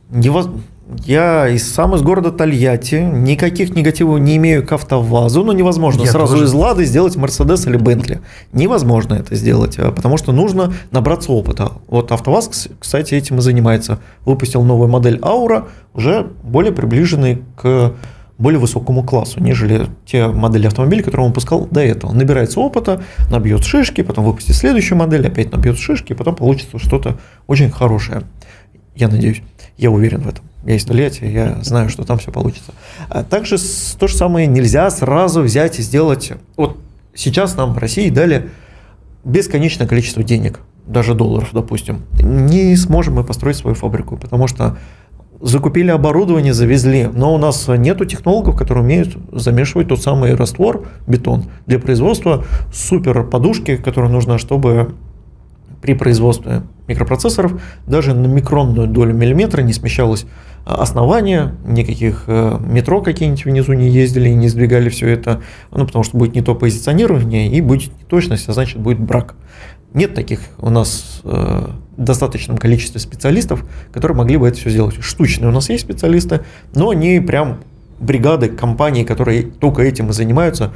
Я сам из города Тольятти, никаких негативов не имею к АвтоВАЗу, но невозможно сразу из Лады сделать Мерседес или Бентли. Невозможно это сделать, потому что нужно набраться опыта. Вот АвтоВАЗ, кстати, этим и занимается. Выпустил новую модель Аура, уже более приближенный к более высокому классу, нежели те модели автомобилей, которые он выпускал до этого. Набирается опыта, набьет шишки, потом выпустит следующую модель, опять набьет шишки, потом получится что-то очень хорошее. Я надеюсь, я уверен в этом. Я из Тольятти, я знаю, что там все получится. А также то же самое нельзя сразу взять и сделать. Вот сейчас нам в России дали бесконечное количество денег, даже долларов, допустим. Не сможем мы построить свою фабрику, потому что закупили оборудование, завезли, но у нас нету технологов, которые умеют замешивать тот самый раствор, бетон, для производства супер подушки, которая нужна, чтобы при производстве микропроцессоров даже на микронную долю миллиметра не смещалось основание, никаких метро какие-нибудь внизу не ездили и не сдвигали все это, потому что будет не то позиционирование и будет неточность, а значит будет брак. Нет таких у нас в достаточном количестве специалистов, которые могли бы это все сделать. Штучные у нас есть специалисты, но не прям бригады, компании, которые только этим и занимаются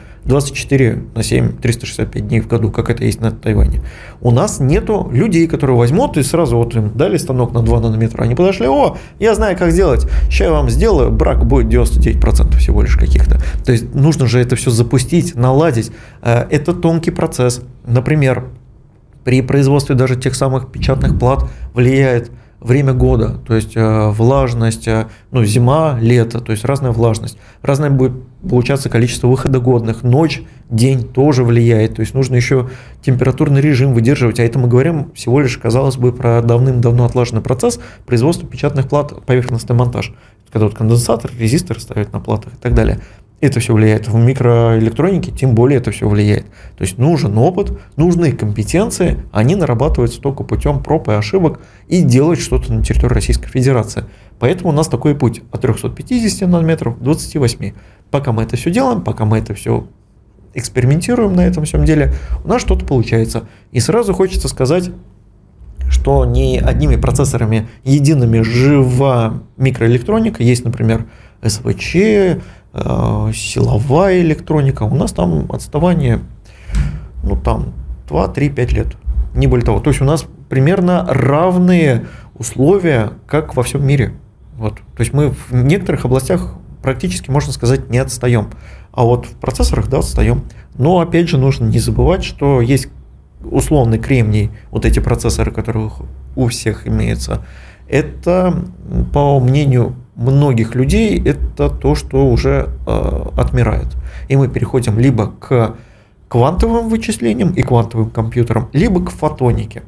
24/7, 365 дней в году, как это есть на Тайване. У нас нету людей, которые возьмут и сразу вот им дали станок на 2 нанометра, они подошли, я знаю, как сделать, сейчас я вам сделаю, брак будет 99% всего лишь каких-то. То есть нужно же это все запустить, наладить. Это тонкий процесс. Например, при производстве даже тех самых печатных плат влияет время года, то есть влажность, зима, лето, то есть разная влажность, разное будет получаться количество выходогодных, ночь, день тоже влияет, то есть нужно еще температурный режим выдерживать, а это мы говорим всего лишь, казалось бы, про давным-давно отлаженный процесс производства печатных плат, поверхностный монтаж, когда вот конденсатор, резистор ставят на платах и так далее. Это все влияет. В микроэлектронике тем более это все влияет. То есть нужен опыт, нужны компетенции, они нарабатываются только путем проб и ошибок и делать что-то на территории Российской Федерации. Поэтому у нас такой путь от 350 нанометров к 28. Пока мы это все делаем, пока мы это все экспериментируем на этом всем деле, у нас что-то получается. И сразу хочется сказать, что не одними процессорами едиными жива микроэлектроника. Есть, например, СВЧ, силовая электроника, у нас там отставание 2-3-5 лет, не более того. То есть у нас примерно равные условия, как во всем мире. Вот. То есть мы в некоторых областях практически, можно сказать, не отстаем. А вот в процессорах, да, отстаем. Но опять же нужно не забывать, что есть условный кремний, вот эти процессоры, которые у всех имеются. Это, по мнению многих людей, это то, что уже отмирает. И мы переходим либо к квантовым вычислениям и квантовым компьютерам, либо к фотонике.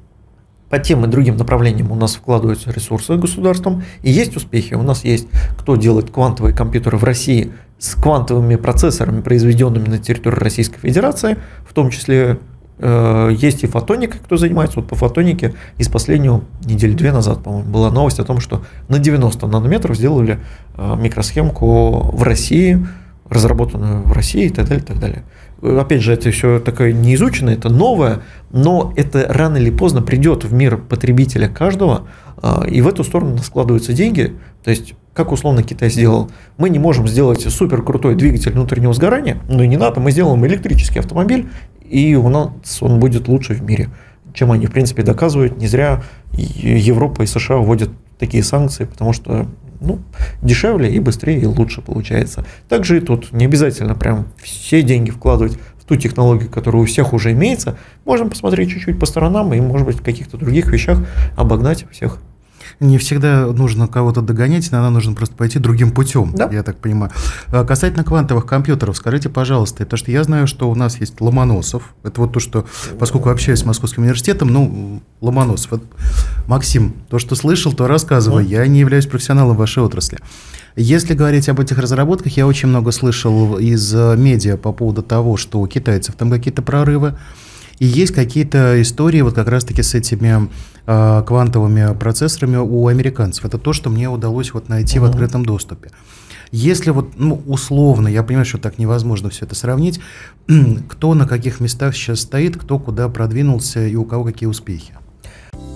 По тем и другим направлениям у нас вкладываются ресурсы государством, и есть успехи. У нас есть, кто делает квантовые компьютеры в России с квантовыми процессорами, произведенными на территории Российской Федерации, в том числе есть и фотоника, кто занимается. Вот по фотонике из последнего недели 2 назад, по-моему, была новость о том, что на 90 нанометров сделали микросхемку в России, разработанную в России и так далее, и так далее. Опять же, это все такое неизученное, это новое, но это рано или поздно придет в мир потребителя каждого, и в эту сторону складываются деньги. То есть, как условно Китай сделал, мы не можем сделать супер крутой двигатель внутреннего сгорания, но и не надо, мы сделаем электрический автомобиль, и у нас он будет лучше в мире, чем они, в принципе, доказывают. Не зря Европа и США вводят такие санкции, потому что дешевле и быстрее и лучше получается. Также и тут не обязательно прям все деньги вкладывать в ту технологию, которая у всех уже имеется. Можем посмотреть чуть-чуть по сторонам и, может быть, в каких-то других вещах обогнать всех. Не всегда нужно кого-то догонять, иногда нужно просто пойти другим путем, да? Я так понимаю. Касательно квантовых компьютеров, скажите, пожалуйста, потому что я знаю, что у нас есть Ломоносов. Это вот то, что, поскольку общаюсь с Московским университетом, Ломоносов. Вот, Максим, то, что слышал, то рассказывай. Я не являюсь профессионалом в вашей отрасли. Если говорить об этих разработках, я очень много слышал из медиа по поводу того, что у китайцев там какие-то прорывы. И есть какие-то истории вот как раз-таки с этими квантовыми процессорами у американцев. Это то, что мне удалось вот найти в открытом доступе. Если вот, условно, я понимаю, что так невозможно все это сравнить, кто на каких местах сейчас стоит, кто куда продвинулся и у кого какие успехи?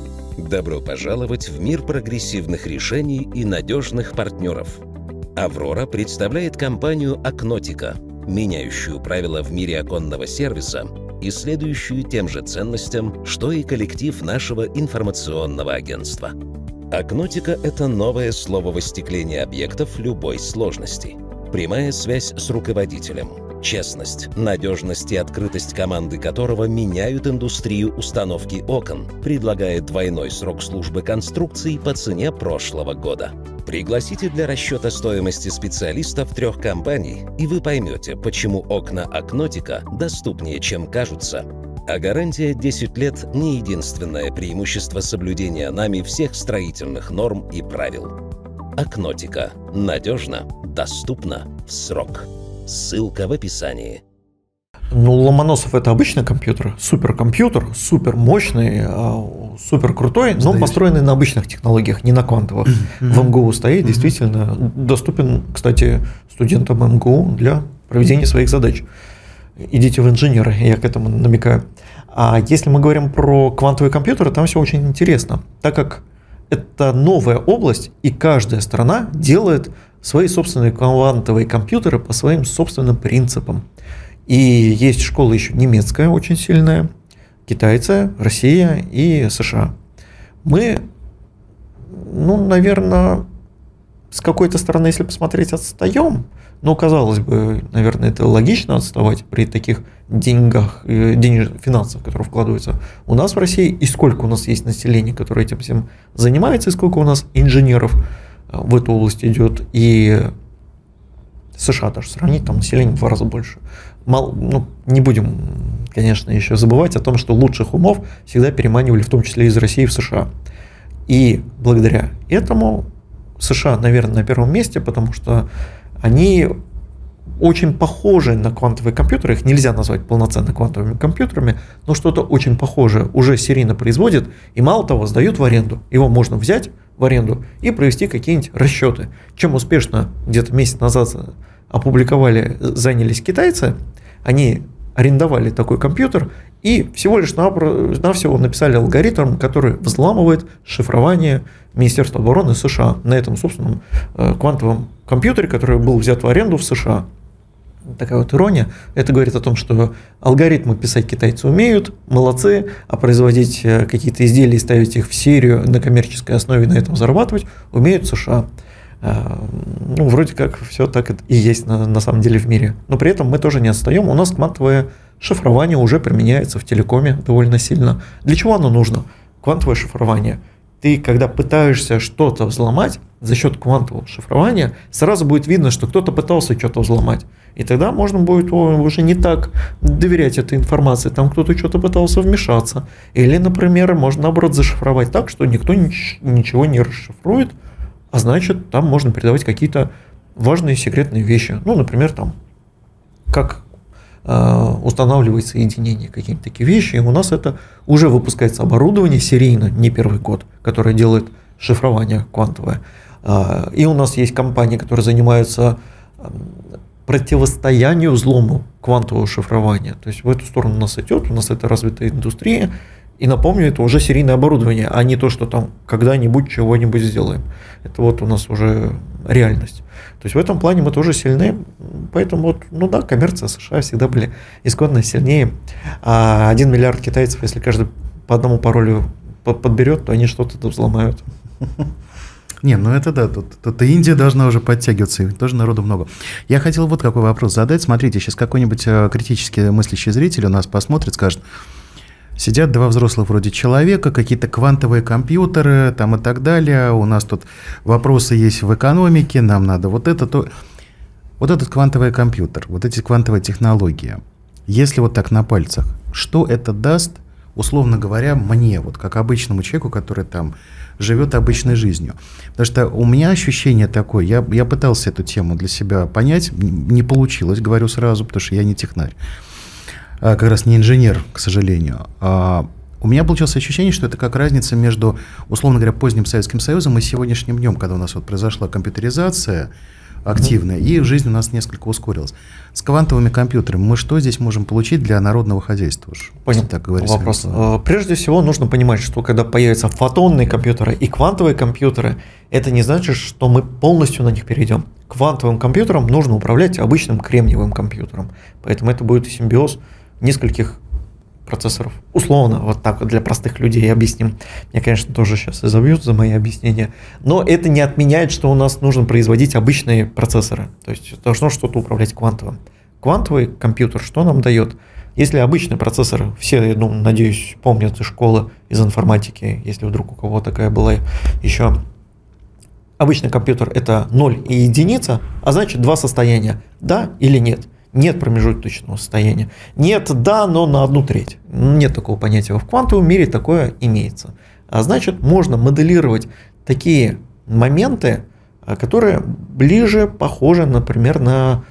Добро пожаловать в мир прогрессивных решений и надежных партнеров. «Аврора» представляет компанию «Акнотика», меняющую правила в мире оконного сервиса и следующую тем же ценностям, что и коллектив нашего информационного агентства. «Акнотика» — это новое слово в остеклении объектов любой сложности. Прямая связь с руководителем, честность, надежность и открытость команды которого меняют индустрию установки окон, предлагает двойной срок службы конструкций по цене прошлого года. Пригласите для расчета стоимости специалистов 3 компаний, и вы поймете, почему окна «Акнотика» доступнее, чем кажутся. А гарантия 10 лет – не единственное преимущество соблюдения нами всех строительных норм и правил. «Акнотика» – надежно, доступно, в срок. Ссылка в описании. Ну, Ломоносов — это обычный компьютер, суперкомпьютер, супер мощный, супер крутой, но построенный на обычных технологиях, не на квантовых. В МГУ стоит, действительно доступен, кстати, студентам МГУ для проведения своих задач. Идите в инженеры, я к этому намекаю. А если мы говорим про квантовые компьютеры, там все очень интересно, так как это новая область, и каждая страна делает свои собственные квантовые компьютеры по своим собственным принципам. И есть школа еще немецкая, очень сильная, китайцы, Россия и США. Мы, наверное, с какой-то стороны, если посмотреть, отстаем. Но, казалось бы, наверное, это логично отставать при таких деньгах, финансах, которые вкладываются у нас в России, и сколько у нас есть населения, которое этим всем занимается, и сколько у нас инженеров в эту область идет, и США даже сравнить, там население в 2 раза больше. Не будем, конечно, еще забывать о том, что лучших умов всегда переманивали, в том числе из России в США. И благодаря этому США, наверное, на первом месте, потому что они очень похожи на квантовые компьютеры, их нельзя назвать полноценно квантовыми компьютерами, но что-то очень похожее уже серийно производят, и мало того, сдают в аренду. Его можно взять в аренду и провести какие-нибудь расчеты. Чем успешно где-то месяц назад занялись китайцы, они арендовали такой компьютер и всего лишь навсего написали алгоритм, который взламывает шифрование Министерства обороны США на этом собственном квантовом компьютере, который был взят в аренду в США. Такая вот ирония. Это говорит о том, что алгоритмы писать китайцы умеют, молодцы, а производить какие-то изделия и ставить их в серию на коммерческой основе и на этом зарабатывать умеют США. Вроде как все так и есть на самом деле в мире. Но при этом мы тоже не отстаем. У нас квантовое шифрование уже применяется в телекоме довольно сильно. Для чего оно нужно? Квантовое шифрование. Ты, когда пытаешься что-то взломать, за счет квантового шифрования сразу будет видно, что кто-то пытался что-то взломать. И тогда можно будет уже не так доверять этой информации. Там кто-то что-то пытался вмешаться. Или, например, можно наоборот зашифровать так, что никто ничего не расшифрует, а значит, там можно передавать какие-то важные секретные вещи. Например, там, как устанавливать соединение, какие-то такие вещи. И у нас это уже выпускается оборудование серийно, не первый год, которое делает шифрование квантовое. И у нас есть компании, которые занимаются противостоянию взлому квантового шифрования. То есть в эту сторону у нас идет, у нас это развитая индустрия. И напомню, это уже серийное оборудование, а не то, что там когда-нибудь чего-нибудь сделаем. Это вот у нас уже реальность. То есть в этом плане мы тоже сильны. Поэтому коммерция США всегда были исконно сильнее. А 1 миллиард китайцев, если каждый по одному паролю подберет, то они что-то взломают. Не, это да, тут и Индия должна уже подтягиваться, и тоже народу много. Я хотел вот какой вопрос задать. Смотрите, сейчас какой-нибудь критически мыслящий зритель у нас посмотрит, скажет: сидят 2 взрослых вроде человека, какие-то квантовые компьютеры там и так далее, у нас тут вопросы есть в экономике, нам надо вот это, то... Вот этот квантовый компьютер, вот эти квантовые технологии, если вот так на пальцах, что это даст, условно говоря, мне, вот как обычному человеку, который там живет обычной жизнью? Потому что у меня ощущение такое, я пытался эту тему для себя понять, не получилось, говорю сразу, потому что я не технарь. Как раз не инженер, к сожалению. У меня получилось ощущение, что это как разница между, условно говоря, поздним Советским Союзом и сегодняшним днем, когда у нас вот произошла компьютеризация, активно, и жизнь у нас несколько ускорилась. С квантовыми компьютерами мы что здесь можем получить для народного хозяйства? Понял. Так говорить, вопрос. Прежде всего нужно понимать, что когда появятся фотонные компьютеры и квантовые компьютеры, это не значит, что мы полностью на них перейдем. Квантовым компьютером нужно управлять обычным кремниевым компьютером, поэтому это будет симбиоз нескольких процессоров. Условно, вот так вот для простых людей объясним. Меня, конечно, тоже сейчас изобьют за мои объяснения, но это не отменяет, что у нас нужно производить обычные процессоры. То есть должно что-то управлять квантовым. Квантовый компьютер что нам дает? Если обычный процессор, все, я думаю, надеюсь, помнят из школы, из информатики, если вдруг у кого такая была еще. Обычный компьютер – это 0 и единица, а значит два состояния – да или нет. Нет промежуточного состояния. Нет «да», но на 1/3. Нет такого понятия. В квантовом мире такое имеется. А значит, можно моделировать такие моменты, которые ближе похожи, например, на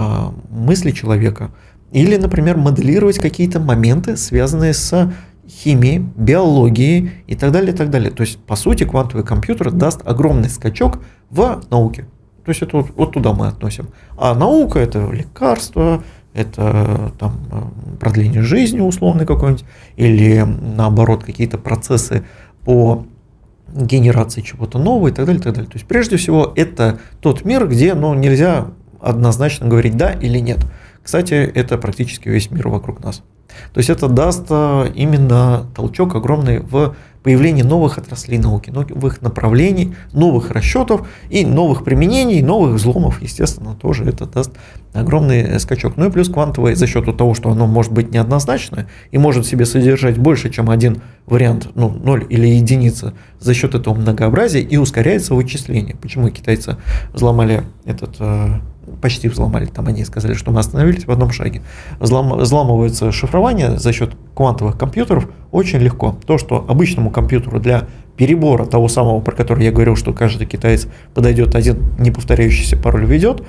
мысли человека. Или, например, моделировать какие-то моменты, связанные с химией, биологией и так далее, и так далее. То есть, по сути, квантовый компьютер даст огромный скачок в науке. То есть это вот туда мы относим. А наука – это лекарство, это там, продление жизни условно какое-нибудь, или наоборот какие-то процессы по генерации чего-то нового и так далее, и так далее. То есть прежде всего это тот мир, где нельзя однозначно говорить «да» или «нет». Кстати, это практически весь мир вокруг нас. То есть это даст именно толчок огромный в появлении новых отраслей науки, новых направлений, новых расчетов и новых применений, новых взломов, естественно, тоже это даст огромный скачок. Ну и плюс квантовое за счет того, что оно может быть неоднозначное и может в себе содержать больше, чем один вариант, 0 или единица, за счет этого многообразия и ускоряется вычисление. Почему китайцы взломали почти взломали, там они сказали, что мы остановились в одном шаге. Взламывается шифрование за счет квантовых компьютеров очень легко. То, что обычному компьютеру для перебора того самого, про который я говорил, что каждый китаец подойдет, один неповторяющийся пароль введет,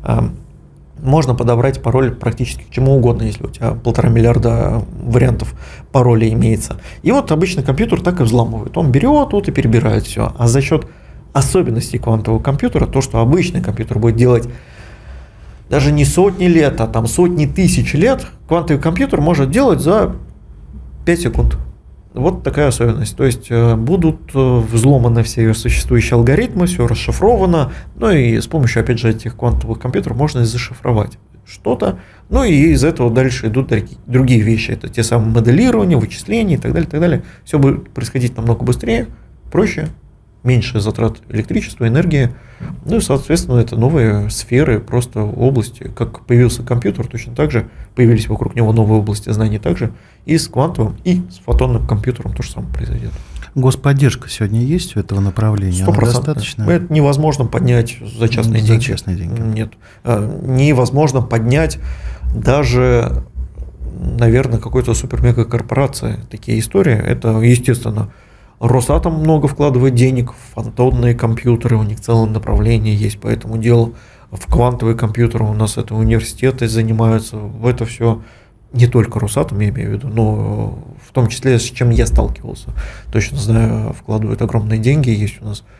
можно подобрать пароль практически к чему угодно, если у тебя 1,5 миллиарда вариантов паролей имеется. И вот обычный компьютер так и взламывает. Он берет и перебирает все. А за счет особенностей квантового компьютера, то, что обычный компьютер будет делать даже не сотни лет, а там сотни тысяч лет, квантовый компьютер может делать за 5 секунд. Вот такая особенность. То есть будут взломаны все существующие алгоритмы, все расшифровано, и с помощью, опять же, этих квантовых компьютеров можно и зашифровать что-то, и из этого дальше идут другие вещи. Это те самые моделирования, вычисления и так далее, и так далее. Все будет происходить намного быстрее, проще, меньше затрат электричества, энергии. И, соответственно, это новые сферы, просто области. Как появился компьютер, точно так же появились вокруг него новые области знаний также. И с квантовым, и с фотонным компьютером то же самое произойдет. Господдержка сегодня есть у этого направления? 100%. Достаточно? Это невозможно поднять за частные деньги. За частные деньги. Нет. Невозможно поднять даже, наверное, какой-то супер-мега-корпорации. Такие истории. Это, естественно, Росатом много вкладывает денег в фотонные компьютеры, у них целое направление есть по этому делу. В квантовые компьютеры у нас это университеты занимаются, в это все не только Росатом, я имею в виду, но в том числе, с чем я сталкивался. Точно знаю, вкладывают огромные деньги, есть у нас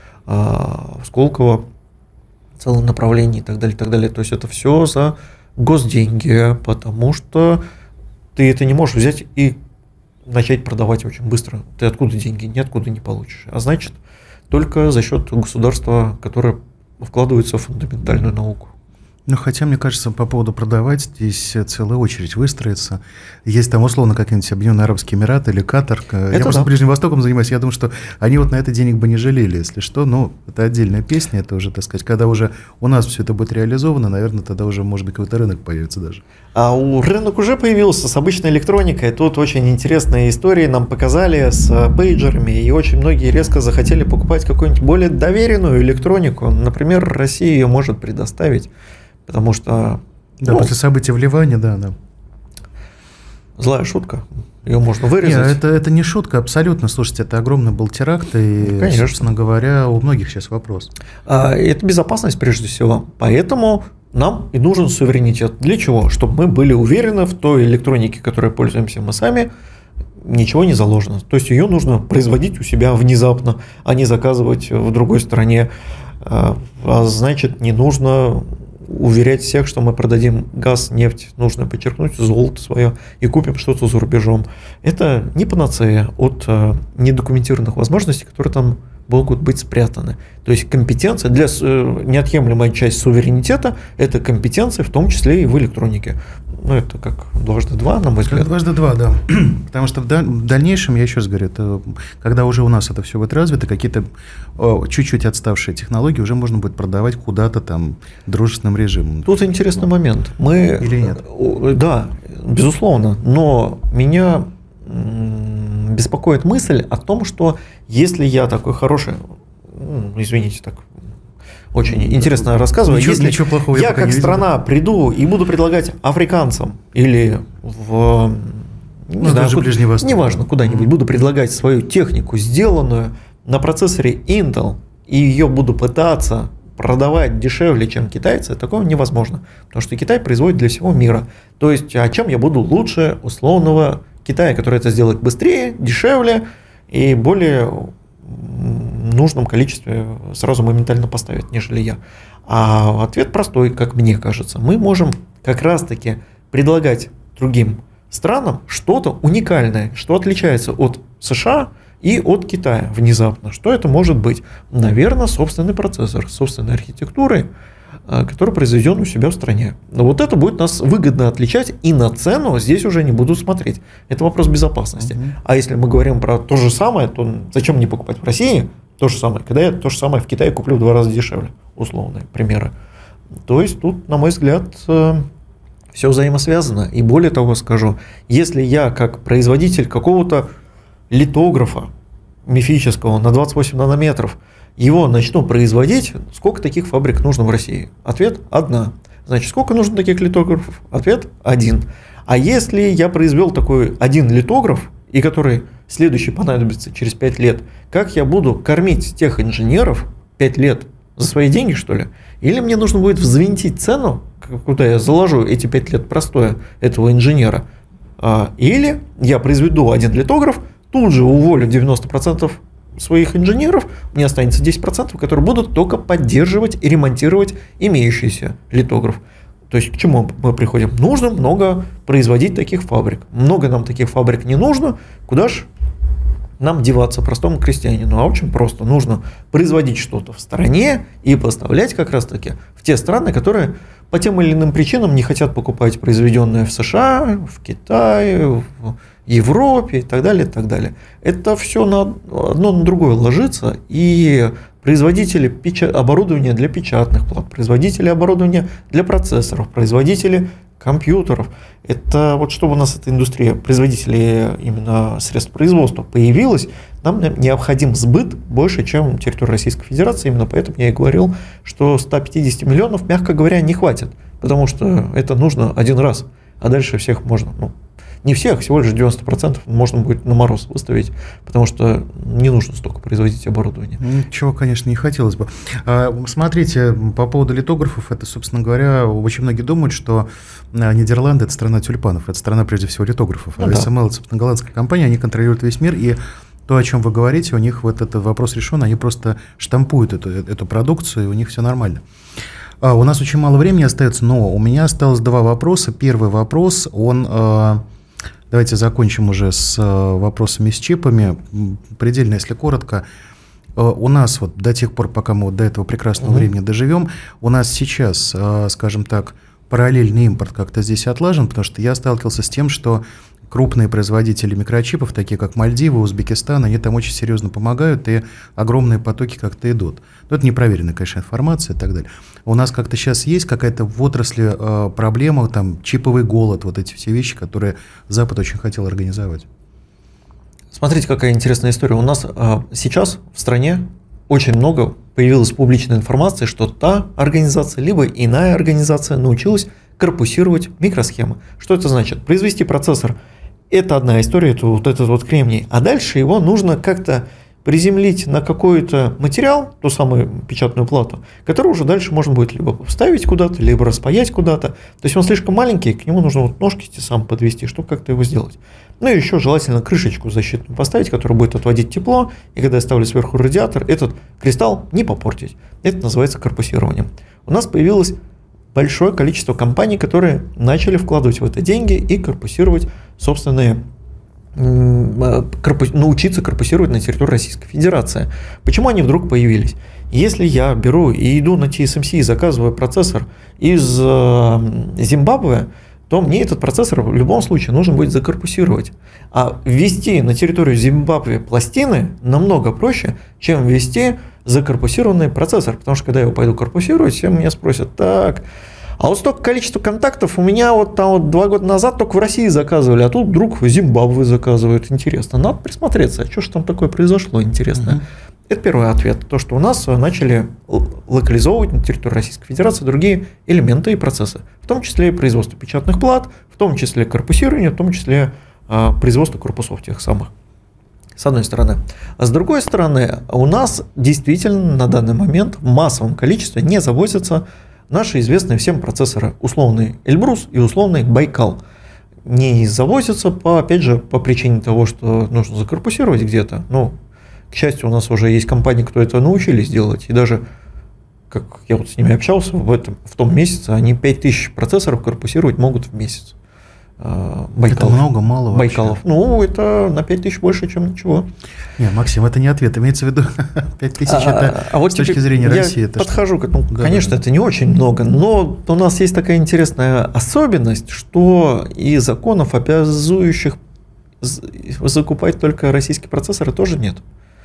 в Сколково целое направление и так далее, и так далее. То есть это все за госденьги, потому что ты это не можешь взять и начать продавать очень быстро. Ты откуда деньги? Ниоткуда не получишь. А значит, только за счет государства, которое вкладывается в фундаментальную науку. Хотя, мне кажется, по поводу продавать, здесь целая очередь выстроится. Есть там, условно, какие-нибудь Объединенные Арабские Эмираты или Катар. Я просто Ближним Востоком занимаюсь. Я думаю, что они на это денег бы не жалели, если что. Это отдельная песня, это уже, так сказать, когда уже у нас все это будет реализовано, наверное, тогда уже, может быть, какой-то рынок появится даже. А рынок уже появился с обычной электроникой. Тут очень интересные истории нам показали с пейджерами, и очень многие резко захотели покупать какую-нибудь более доверенную электронику. Например, Россия ее может предоставить. Потому что... Да, после событий в Ливане, да. Злая шутка. Ее можно вырезать. Нет, это не шутка, абсолютно. Слушайте, это огромный был теракт, и, конечно, собственно говоря, у многих сейчас вопрос. Это безопасность прежде всего. Поэтому нам и нужен суверенитет. Для чего? Чтобы мы были уверены в той электронике, которой пользуемся мы сами, ничего не заложено. То есть ее нужно производить у себя внезапно, а не заказывать в другой стране. значит, не нужно уверять всех, что мы продадим газ, нефть, нужно подчеркнуть золото свое и купим что-то за рубежом. Это не панацея от недокументированных возможностей, которые там могут быть спрятаны. То есть компетенция, неотъемлемая часть суверенитета – это компетенция, в том числе и в электронике. Ну, это как дважды два, на мой взгляд. Дважды два, да. Потому что в дальнейшем, я еще раз говорю, когда уже у нас это все будет развито, какие-то чуть-чуть отставшие технологии уже можно будет продавать куда-то там дружественным режимом. Тут интересный момент. Или нет? Да, безусловно. Но меня беспокоит мысль о том, что если я такой хороший, извините, так очень интересно рассказываю, если я как страна приду и буду предлагать африканцам или неважно, куда-нибудь, буду предлагать свою технику, сделанную на процессоре Intel, и ее буду пытаться продавать дешевле, чем китайцы, такого невозможно, потому что Китай производит для всего мира. То есть, о чем я буду лучше условного Китая, который это сделает быстрее, дешевле и более нужном количестве сразу моментально поставить, нежели я. А ответ простой, как мне кажется. Мы можем как раз-таки предлагать другим странам что-то уникальное, что отличается от США и от Китая внезапно. Что это может быть? Наверное, собственный процессор с собственной архитектурой, который произведен у себя в стране. Но вот это будет нас выгодно отличать, и на цену здесь уже не будут смотреть. Это вопрос безопасности. А если мы говорим про то же самое, то зачем мне покупать в России то же самое, когда я то же самое в Китае куплю в 2 раза дешевле? Условные примеры. То есть тут, на мой взгляд, все взаимосвязано. И более того скажу, если я как производитель какого-то литографа мифического на 28 нанометров его начну производить, сколько таких фабрик нужно в России? Ответ – 1. Значит, сколько нужно таких литографов? Ответ – 1. А если я произвел такой один литограф, и который следующий понадобится через 5 лет, как я буду кормить тех инженеров 5 лет? За свои деньги, что ли? Или мне нужно будет взвинтить цену, куда я заложу эти 5 лет простоя этого инженера? Или я произведу один литограф, тут же уволю 90% своих инженеров, мне останется 10%, которые будут только поддерживать и ремонтировать имеющийся литограф. То есть к чему мы приходим? Нужно много производить таких фабрик. Много нам таких фабрик не нужно. Куда же нам деваться, простому крестьянину? А очень просто. Нужно производить что-то в стране и поставлять как раз таки в те страны, которые по тем или иным причинам не хотят покупать произведенное в США, в Китае, в Европе и так далее, и так далее. Это все одно на другое ложится, и производители оборудования для печатных плат, производители оборудования для процессоров, производители компьютеров. Это вот чтобы у нас эта индустрия, производители именно средств производства появилась, нам необходим сбыт больше, чем территория Российской Федерации. Именно поэтому я и говорил, что 150 миллионов, мягко говоря, не хватит, потому что это нужно один раз, а дальше всех можно, не всех, всего лишь 90% можно будет на мороз выставить, потому что не нужно столько производить оборудование. Чего, конечно, не хотелось бы. Смотрите, по поводу литографов, это, собственно говоря, очень многие думают, что Нидерланды – это страна тюльпанов, это страна, прежде всего, литографов. А СМЛ – это, собственно, голландская компания, они контролируют весь мир, и то, о чем вы говорите, у них вот этот вопрос решен, они просто штампуют эту продукцию, и у них все нормально. У нас очень мало времени остается, но у меня осталось 2 вопроса. Первый вопрос, давайте закончим уже с вопросами с чипами. Предельно, если коротко, у нас вот до тех пор, пока мы вот до этого прекрасного времени доживем, у нас сейчас, скажем так, параллельный импорт как-то здесь отлажен, потому что я сталкивался с тем, что крупные производители микрочипов, такие как Мальдивы, Узбекистан, они там очень серьезно помогают, и огромные потоки как-то идут. Но это непроверенная, конечно, информация и так далее. У нас как-то сейчас есть какая-то в отрасли проблема, там, чиповый голод, вот эти все вещи, которые Запад очень хотел организовать. Смотрите, какая интересная история. У нас сейчас в стране очень много появилось публичной информации, что та организация, либо иная организация научилась корпусировать микросхемы. Что это значит? Произвести процессор – это одна история, это вот этот вот кремний, а дальше его нужно как-то приземлить на какой-то материал, ту самую печатную плату, которую уже дальше можно будет либо вставить куда-то, либо распаять куда-то. То есть он слишком маленький, к нему нужно вот ножки эти сам подвести, чтобы как-то его сделать. Ну и еще желательно крышечку защитную поставить, которая будет отводить тепло, и когда я ставлю сверху радиатор, этот кристалл не попортить. Это называется корпусированием. У нас появилось большое количество компаний, которые начали вкладывать в это деньги и корпусировать собственные, научиться корпусировать на территории Российской Федерации. Почему они вдруг появились? Если я беру и иду на TSMC и заказываю процессор из Зимбабве, то мне этот процессор в любом случае нужно будет закорпусировать. А ввести на территорию Зимбабве пластины намного проще, чем ввести закорпусированный процессор. Потому что когда я его пойду корпусировать, все меня спросят: так, а вот столько количества контактов у меня вот там вот 2 года назад только в России заказывали, а тут вдруг в Зимбабве заказывают. Интересно, надо присмотреться, а что же там такое произошло, интересно. Это первый ответ, то, что у нас начали локализовывать на территории Российской Федерации другие элементы и процессы, в том числе и производство печатных плат, в том числе корпусирование, в том числе производство корпусов тех самых. С одной стороны. А с другой стороны, у нас действительно на данный момент в массовом количестве не завозятся наши известные всем процессоры, условный Эльбрус и условный Байкал. Не завозятся, опять же, по причине того, что нужно закорпусировать где-то. Ну, к счастью, у нас уже есть компании, кто это научились делать. И даже, как я вот с ними общался, в том месяце они 5000 процессоров корпусировать могут в месяц. Байкалов. Это много, мало вообще? Байкалов. Ну, это на 5000 больше, чем ничего. Не, Максим, это не ответ. Имеется в виду 5000 это вот с точки зрения России. Я это подхожу к этому. Конечно, это не очень много, но у нас есть такая интересная особенность, что и законов, обязующих закупать только российские процессоры, тоже нет.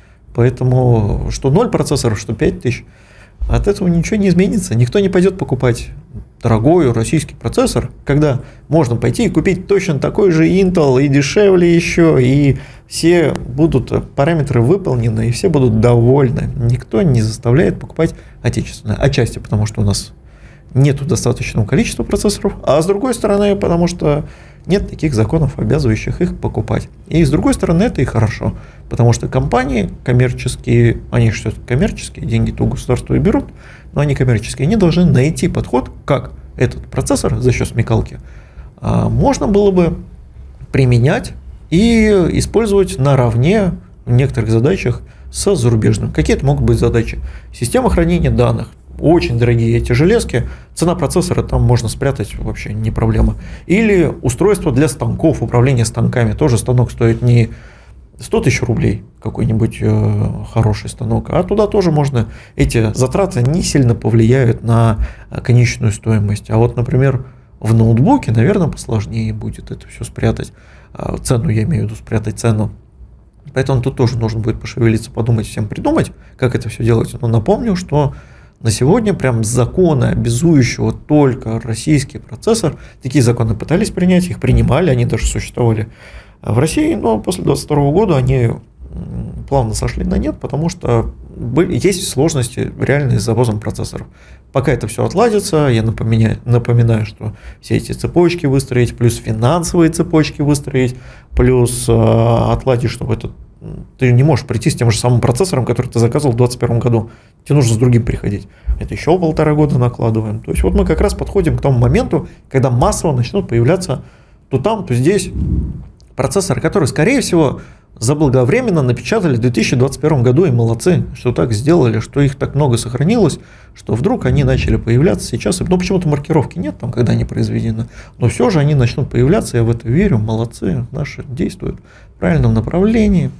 Поэтому что 0 процессоров, что 5000, от этого ничего не изменится. Никто не пойдет покупать дорогой российский процессор, когда можно пойти и купить точно такой же Intel и дешевле еще, и все будут параметры выполнены, и все будут довольны. Никто не заставляет покупать отечественное. Отчасти потому, что у нас нету достаточного количества процессоров, а с другой стороны, потому что нет таких законов, обязывающих их покупать. И с другой стороны, это и хорошо, потому что компании коммерческие, они же все-таки коммерческие, деньги-то у государства и берут, но они коммерческие, они должны найти подход, как этот процессор за счет смекалки можно было бы применять и использовать наравне в некоторых задачах с зарубежным. Какие это могут быть задачи? Система хранения данных. Очень дорогие эти железки, цена процессора там можно спрятать, вообще не проблема. Или устройство для станков, управление станками. Тоже станок стоит не 100 000 рублей, какой-нибудь хороший станок, а туда тоже можно, эти затраты не сильно повлияют на конечную стоимость. А вот, например, в ноутбуке, наверное, посложнее будет это все спрятать. Цену, я имею в виду, спрятать цену. Поэтому тут тоже нужно будет пошевелиться, подумать, всем придумать, как это все делать. Но напомню, что на сегодня прям законы, обязующего только российский процессор, такие законы пытались принять, их принимали, они даже существовали в России, но после 2022 года они плавно сошли на нет, потому что есть сложности реальные с завозом процессоров. Пока это все отладится, я напоминаю, что все эти цепочки выстроить, плюс финансовые цепочки выстроить, плюс отладить, чтобы это... Ты не можешь прийти с тем же самым процессором, который ты заказывал в 2021 году. Тебе нужно с другим приходить. Это еще 1,5 года накладываем. То есть вот мы как раз подходим к тому моменту, когда массово начнут появляться то там, то здесь процессоры, которые, скорее всего, заблаговременно напечатали в 2021 году, и молодцы, что так сделали, что их так много сохранилось, что вдруг они начали появляться сейчас. Ну, почему-то маркировки нет там, когда они произведены, но все же они начнут появляться, я в это верю, молодцы, наши действуют в правильном направлении.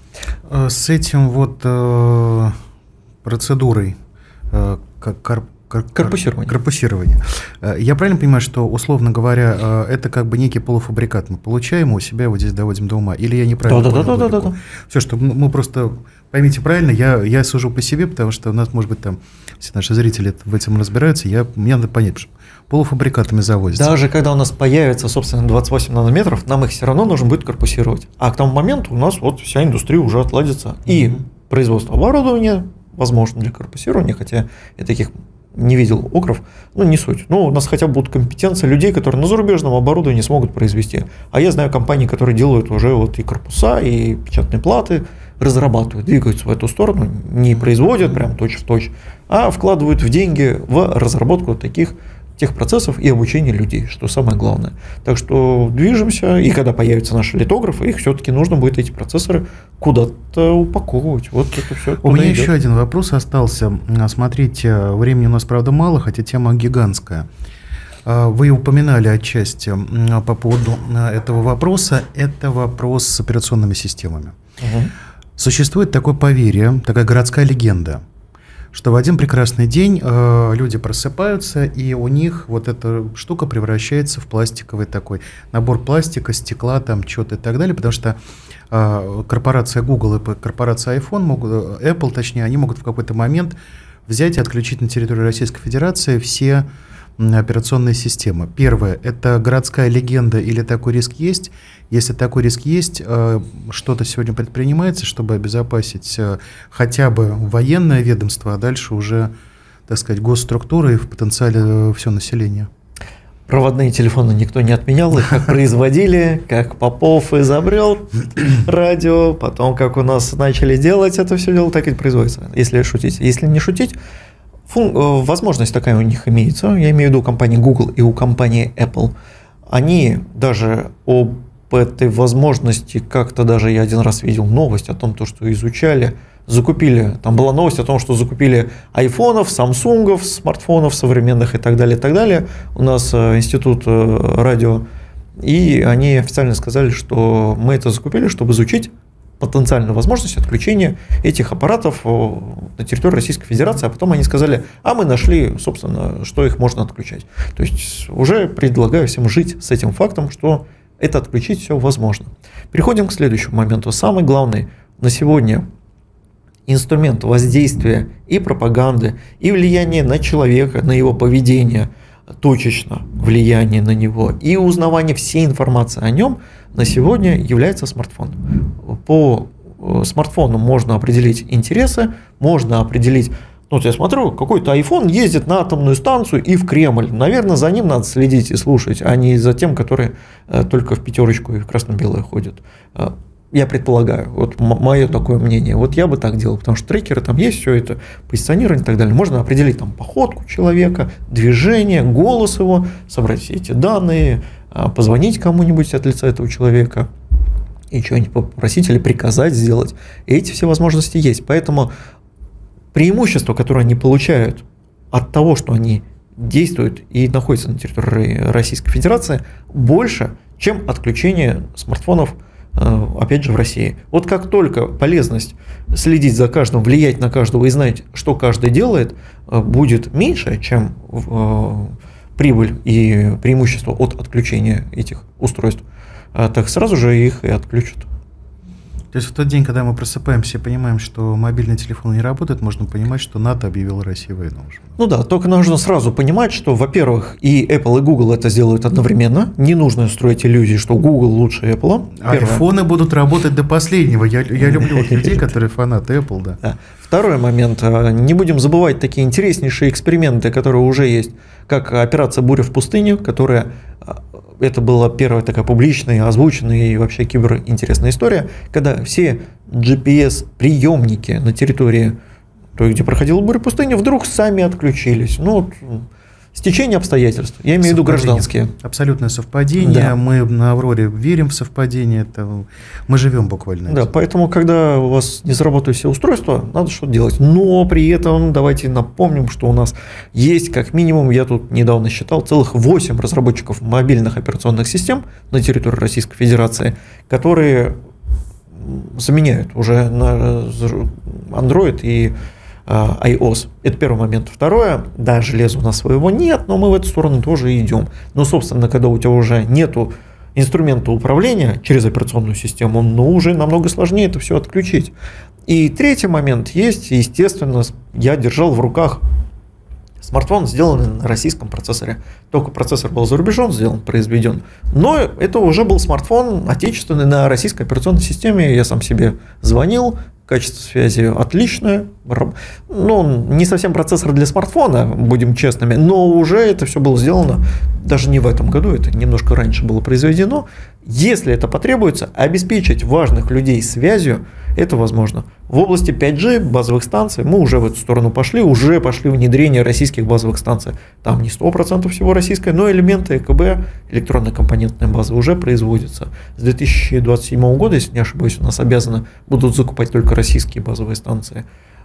С этим вот процедурой корпусирование. Я правильно понимаю, что, условно говоря, это как бы некий полуфабрикат. Мы получаем, у себя его здесь доводим до ума. Или я неправильно понял? Да. Все, что мы просто, поймите правильно, я сужу по себе, потому что у нас, может быть, там все наши зрители в этом разбираются, мне надо понять, что полуфабрикатами завозятся. Даже когда у нас появится, собственно, 28 нанометров, нам их все равно нужно будет корпусировать. А к тому моменту у нас вот вся индустрия уже отладится. И производство оборудования, возможно, для корпусирования, хотя я таких не видел окров, ну не суть. Но у нас хотя бы будут компетенции людей, которые на зарубежном оборудовании смогут произвести. А я знаю компании, которые делают уже вот и корпуса, и печатные платы разрабатывают, двигаются в эту сторону, не производят прям точь-в-точь, а вкладывают в деньги в разработку таких техпроцессов и обучение людей, что самое главное. Так что движемся, и когда появятся наши литографы, их все-таки нужно будет эти процессоры куда-то упаковывать. Вот это все. У меня еще один вопрос остался. Смотрите, времени у нас, правда, мало, хотя тема гигантская. Вы упоминали отчасти по поводу этого вопроса. Это вопрос с операционными системами. Угу. Существует такое поверье, такая городская легенда, что в один прекрасный день люди просыпаются, и у них вот эта штука превращается в пластиковый такой набор пластика, стекла, там что-то и так далее, потому что корпорация Google и корпорация iPhone, Apple точнее, они могут в какой-то момент взять и отключить на территории Российской Федерации все операционные системы. Первое, это городская легенда или такой риск есть? Если такой риск есть, что-то сегодня предпринимается, чтобы обезопасить хотя бы военное ведомство, а дальше уже, так сказать, госструктуры и в потенциале все население? Проводные телефоны никто не отменял, их как производили, как Попов изобрел радио, потом как у нас начали делать это все дело, так и производится, если шутить. Если не шутить, возможность такая у них имеется, я имею в виду у компании Google и у компании Apple. Они даже об этой возможности как-то даже я один раз видел новость о том, что изучали, закупили, там была новость о том, что закупили айфонов, самсунгов, смартфонов современных и так далее. У нас институт радио, и они официально сказали, что мы это закупили, чтобы изучить потенциальную возможность отключения этих аппаратов на территории Российской Федерации, а потом они сказали, а мы нашли, собственно, что их можно отключать. То есть уже предлагаю всем жить с этим фактом, что это отключить все возможно. Переходим к следующему моменту. Самый главный на сегодня инструмент воздействия и пропаганды, и влияния на человека, на его поведение, точечно влияние на него, и узнавание всей информации о нем на сегодня является смартфон. По смартфону можно определить интересы, можно определить, вот я смотрю, какой-то iPhone ездит на атомную станцию и в Кремль. Наверное, за ним надо следить и слушать, а не за тем, которые только в пятерочку и в красно-белое ходят. Я предполагаю, вот мое такое мнение, вот я бы так делал, потому что трекеры там есть, все это, позиционирование и так далее. Можно определить там походку человека, движение, голос его, собрать все эти данные, позвонить кому-нибудь от лица этого человека и что-нибудь попросить или приказать сделать. И эти все возможности есть. Поэтому преимущество, которое они получают от того, что они действуют и находятся на территории Российской Федерации, больше, чем отключение смартфонов, опять же, в России. Вот как только полезность следить за каждым, влиять на каждого и знать, что каждый делает, будет меньше, чем прибыль и преимущество от отключения этих устройств, так сразу же их и отключат. То есть в тот день, когда мы просыпаемся и понимаем, что мобильный телефон не работает, можно понимать, что НАТО объявило России войну уже. Ну да, только нужно сразу понимать, что, во-первых, и Apple, и Google это сделают одновременно. Не нужно строить иллюзии, что Google лучше Apple. Айфоны будут работать до последнего. Я люблю людей, которые фанаты Apple, да. Да. Второй момент. Не будем забывать такие интереснейшие эксперименты, которые уже есть, как операция «Буря в пустыне», которая... Это была первая такая публичная, озвученная и вообще киберинтересная история, когда все GPS-приемники на территории той, где проходила буря пустыни, вдруг сами отключились. Ну, стечение обстоятельств. Я имею в виду гражданские. Абсолютное совпадение. Да. Мы на Авроре верим в совпадение. Мы живем буквально. Да, поэтому, когда у вас не заработают все устройства, надо что-то делать. Но при этом давайте напомним, что у нас есть как минимум, я тут недавно считал, целых 8 разработчиков мобильных операционных систем на территории Российской Федерации, которые заменяют уже на Android и iOS. Это первый момент. Второе, да, железа у нас своего нет, но мы в эту сторону тоже идем. Но, собственно, когда у тебя уже нету инструмента управления через операционную систему, ну, уже намного сложнее это все отключить. И третий момент есть, естественно, я держал в руках смартфон, сделанный на российском процессоре. Только процессор был за рубежом сделан, произведен. Но это уже был смартфон отечественный на российской операционной системе. Я сам себе звонил, качество связи отличное. Ну, не совсем процессор для смартфона, будем честными, но уже это все было сделано даже не в этом году, это немножко раньше было произведено, если это потребуется, обеспечить важных людей связью, это возможно. В области 5G базовых станций мы уже в эту сторону пошли, уже пошли внедрение российских базовых станций. Там не 100% всего российское, но элементы ЭКБ, электронно-компонентная база, уже производятся. С 2027 года, если не ошибаюсь, у нас будут закупать только российские базовые станции.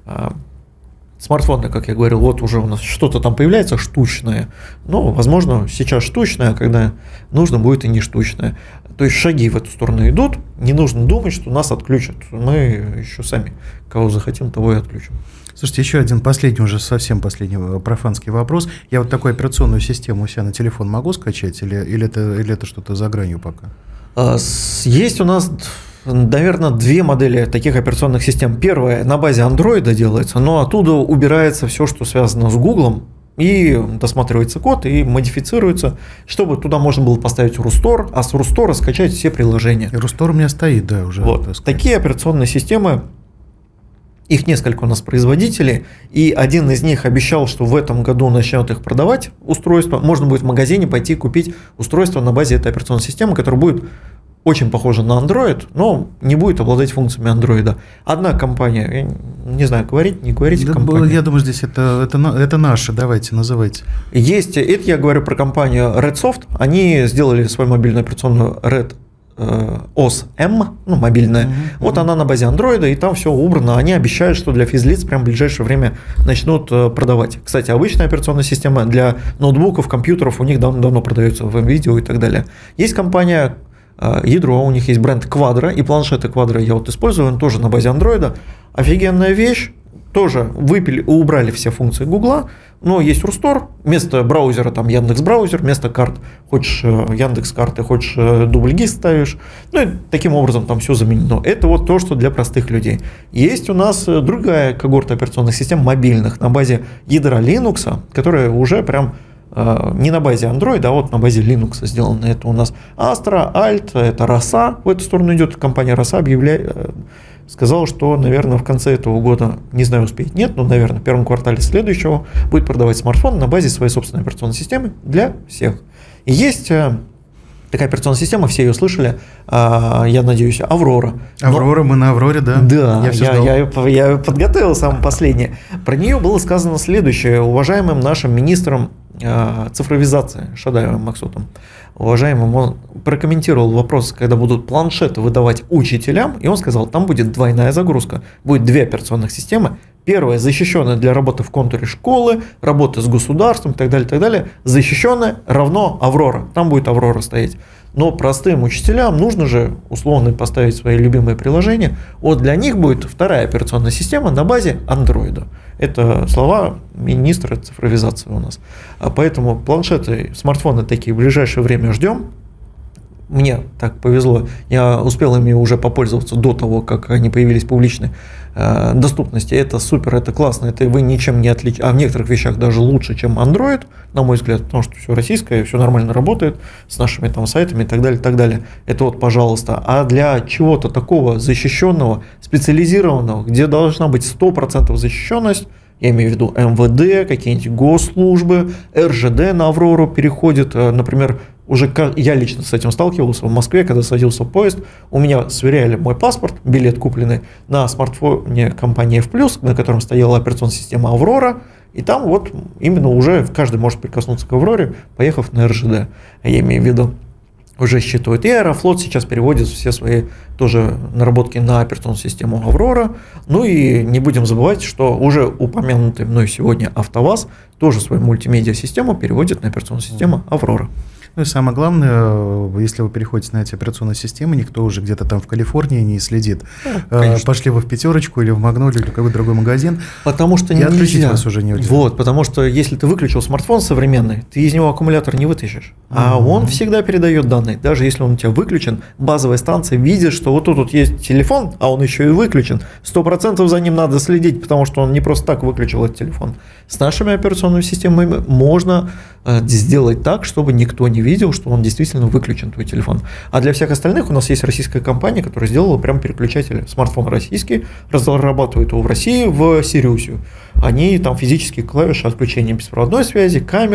Смартфоны, как я говорил, вот уже у нас что-то там появляется штучное, но, возможно, сейчас штучное, а когда нужно, будет и не штучное. То есть шаги в эту сторону идут, не нужно думать, что нас отключат. Мы еще сами кого захотим, того и отключим. Слушайте, еще один последний, уже совсем последний профанский вопрос. Я вот такую операционную систему у себя на телефон могу скачать или это что-то за гранью пока? Есть у нас, наверное, две модели таких операционных систем. Первая на базе Android делается, но оттуда убирается все, что связано с Google, и досматривается код и модифицируется, чтобы туда можно было поставить Рустор, а с Рустора скачать все приложения. И Рустор у меня стоит, да, уже. Вот. Такие операционные системы, их несколько у нас производителей, и один из них обещал, что в этом году начнет их продавать устройство. Можно будет в магазине пойти купить устройство на базе этой операционной системы, которое будет очень похоже на Android, но не будет обладать функциями Android. Одна компания, я не знаю, говорить, не говорить, да, компания. Я думаю, здесь это наше, давайте, называйте. Есть, это я говорю про компанию RedSoft, они сделали свою мобильную операционную Red OS M, мобильная, вот она на базе Android, и там все убрано, они обещают, что для физлиц прямо в ближайшее время начнут продавать. Кстати, обычная операционная система для ноутбуков, компьютеров у них давно продается в NVIDIA и так далее. Есть компания Ядро, у них есть бренд Quadro, и планшеты Quadro я вот использую, он тоже на базе Android. Офигенная вещь, тоже убрали все функции Гугла, но есть Рустор, вместо браузера там Яндекс.Браузер, вместо карт хочешь Яндекс.Карты, хочешь дубль-гис ставишь, и таким образом там все заменено. Это вот то, что для простых людей. Есть у нас другая когорта операционных систем мобильных на базе ядра Linux, которая уже прям не на базе Android, а вот на базе Linux сделано. Это у нас Astra, Alt, это Rosa, в эту сторону идет. Компания Rosa сказала, что, наверное, в конце этого года, не знаю, успеет, нет, но, наверное, в первом квартале следующего будет продавать смартфон на базе своей собственной операционной системы для всех. И есть такая операционная система, все ее слышали, я надеюсь, Аврора. Аврора, мы на Авроре, да? Да, я подготовил самое последнее. Про нее было сказано следующее, уважаемым нашим министром цифровизации Шадаевым Максутом. Уважаемым, он прокомментировал вопрос, когда будут планшеты выдавать учителям, и он сказал, там будет двойная загрузка, будет две операционных системы. Первая защищенная для работы в контуре школы, работы с государством и так далее, защищенная равно Аврора, там будет Аврора стоять. Но простым учителям нужно же условно поставить свои любимые приложения. Вот для них будет вторая операционная система на базе Android. Это слова министра цифровизации у нас. Поэтому планшеты, смартфоны такие в ближайшее время ждем. Мне так повезло, я успел ими уже попользоваться до того, как они появились в публичной доступности. Это супер, это классно, это вы ничем не отличаете, а в некоторых вещах даже лучше, чем Android, на мой взгляд, потому что все российское, все нормально работает с нашими там сайтами и так далее, и так далее. Это вот, пожалуйста. А для чего-то такого защищенного, специализированного, где должна быть 100% защищенность, я имею в виду МВД, какие-нибудь госслужбы, РЖД на Аврору переходит, например, уже я лично с этим сталкивался в Москве, когда садился в поезд, у меня сверяли мой паспорт, билет купленный на смартфоне компании F+, на котором стояла операционная система Аврора, и там вот именно уже каждый может прикоснуться к Авроре, поехав на РЖД, я имею в виду. Уже считывают. И Аэрофлот сейчас переводит все свои тоже наработки на операционную систему Аврора. Ну и не будем забывать, что уже упомянутый мной сегодня АвтоВАЗ тоже свою мультимедиа-систему переводит на операционную систему Аврора. Ну и самое главное, если вы переходите на эти операционные системы, никто уже где-то там в Калифорнии не следит. Пошли вы в Пятерочку или в Магнолию или в какой-то другой магазин. Потому что и отключить вас уже не удержит. Вот, потому что если ты выключил смартфон современный, ты из него аккумулятор не вытащишь. А он всегда передает данные. Даже если он у тебя выключен, базовая станция видит, что вот тут есть телефон, а он еще и выключен. 100% за ним надо следить, потому что он не просто так выключил этот телефон. С нашими операционными системами можно сделать так, чтобы никто не видел, что он действительно выключен, твой телефон. А для всех остальных у нас есть российская компания, которая сделала прям переключатель. Смартфон российский, разрабатывает его в России в Сириусе. Они там физические клавиши отключения беспроводной связи, камер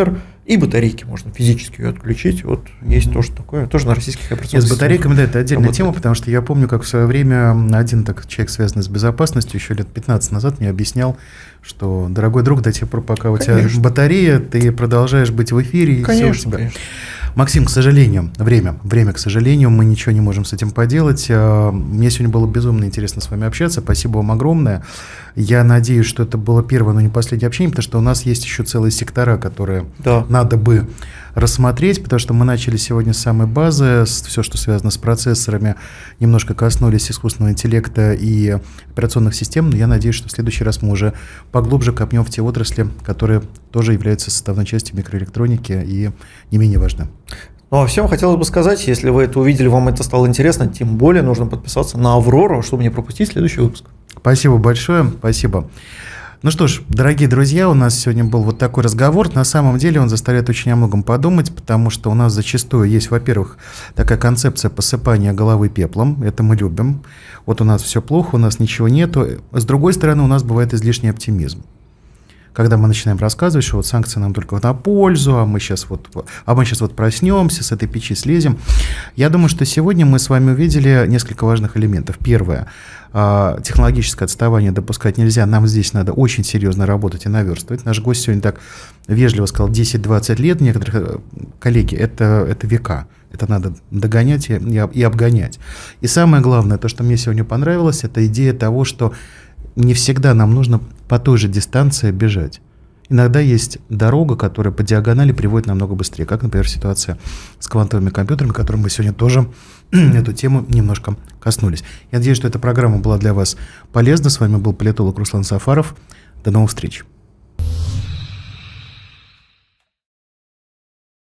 И батарейки можно физически ее отключить. Вот есть тоже такое, тоже на российских операционных системах. С батарейками, да, это отдельная тема, работает. потому что я помню, как в свое время один человек, связанный с безопасностью, еще лет 15 назад мне объяснял, что, дорогой друг, до тех пор, пока у тебя батарея, ты продолжаешь быть в эфире, и все у тебя. Конечно. Максим, к сожалению, время, к сожалению, мы ничего не можем с этим поделать. Мне сегодня было безумно интересно с вами общаться. Спасибо вам огромное. Я надеюсь, что это было первое, но не последнее общение, потому что у нас есть еще целые сектора, которые надо бы рассмотреть, потому что мы начали сегодня с самой базы, все, что связано с процессорами, немножко коснулись искусственного интеллекта и операционных систем, но я надеюсь, что в следующий раз мы уже поглубже копнем в те отрасли, которые тоже являются составной частью микроэлектроники и не менее важны. Ну, а всем хотелось бы сказать, если вы это увидели, вам это стало интересно, тем более нужно подписаться на Аврору, чтобы не пропустить следующий выпуск. Спасибо большое, спасибо. Ну что ж, дорогие друзья, у нас сегодня был вот такой разговор. На самом деле он заставляет очень о многом подумать, потому что у нас зачастую есть, во-первых, такая концепция посыпания головы пеплом. Это мы любим. Вот у нас все плохо, у нас ничего нету. С другой стороны, у нас бывает излишний оптимизм. Когда мы начинаем рассказывать, что вот санкции нам только на пользу, а мы сейчас вот проснемся, с этой печи слезем. Я думаю, что сегодня мы с вами увидели несколько важных элементов. Первое. Технологическое отставание допускать нельзя. Нам здесь надо очень серьезно работать и наверстывать. Наш гость сегодня так вежливо сказал 10-20 лет. Некоторые коллеги, это века. Это надо догонять и обгонять. И самое главное, то, что мне сегодня понравилось, это идея того, что не всегда нам нужно по той же дистанции бежать. Иногда есть дорога, которая по диагонали приводит намного быстрее, как, например, ситуация с квантовыми компьютерами, которой мы сегодня тоже эту тему немножко коснулись. Я надеюсь, что эта программа была для вас полезна. С вами был политолог Руслан Сафаров. До новых встреч.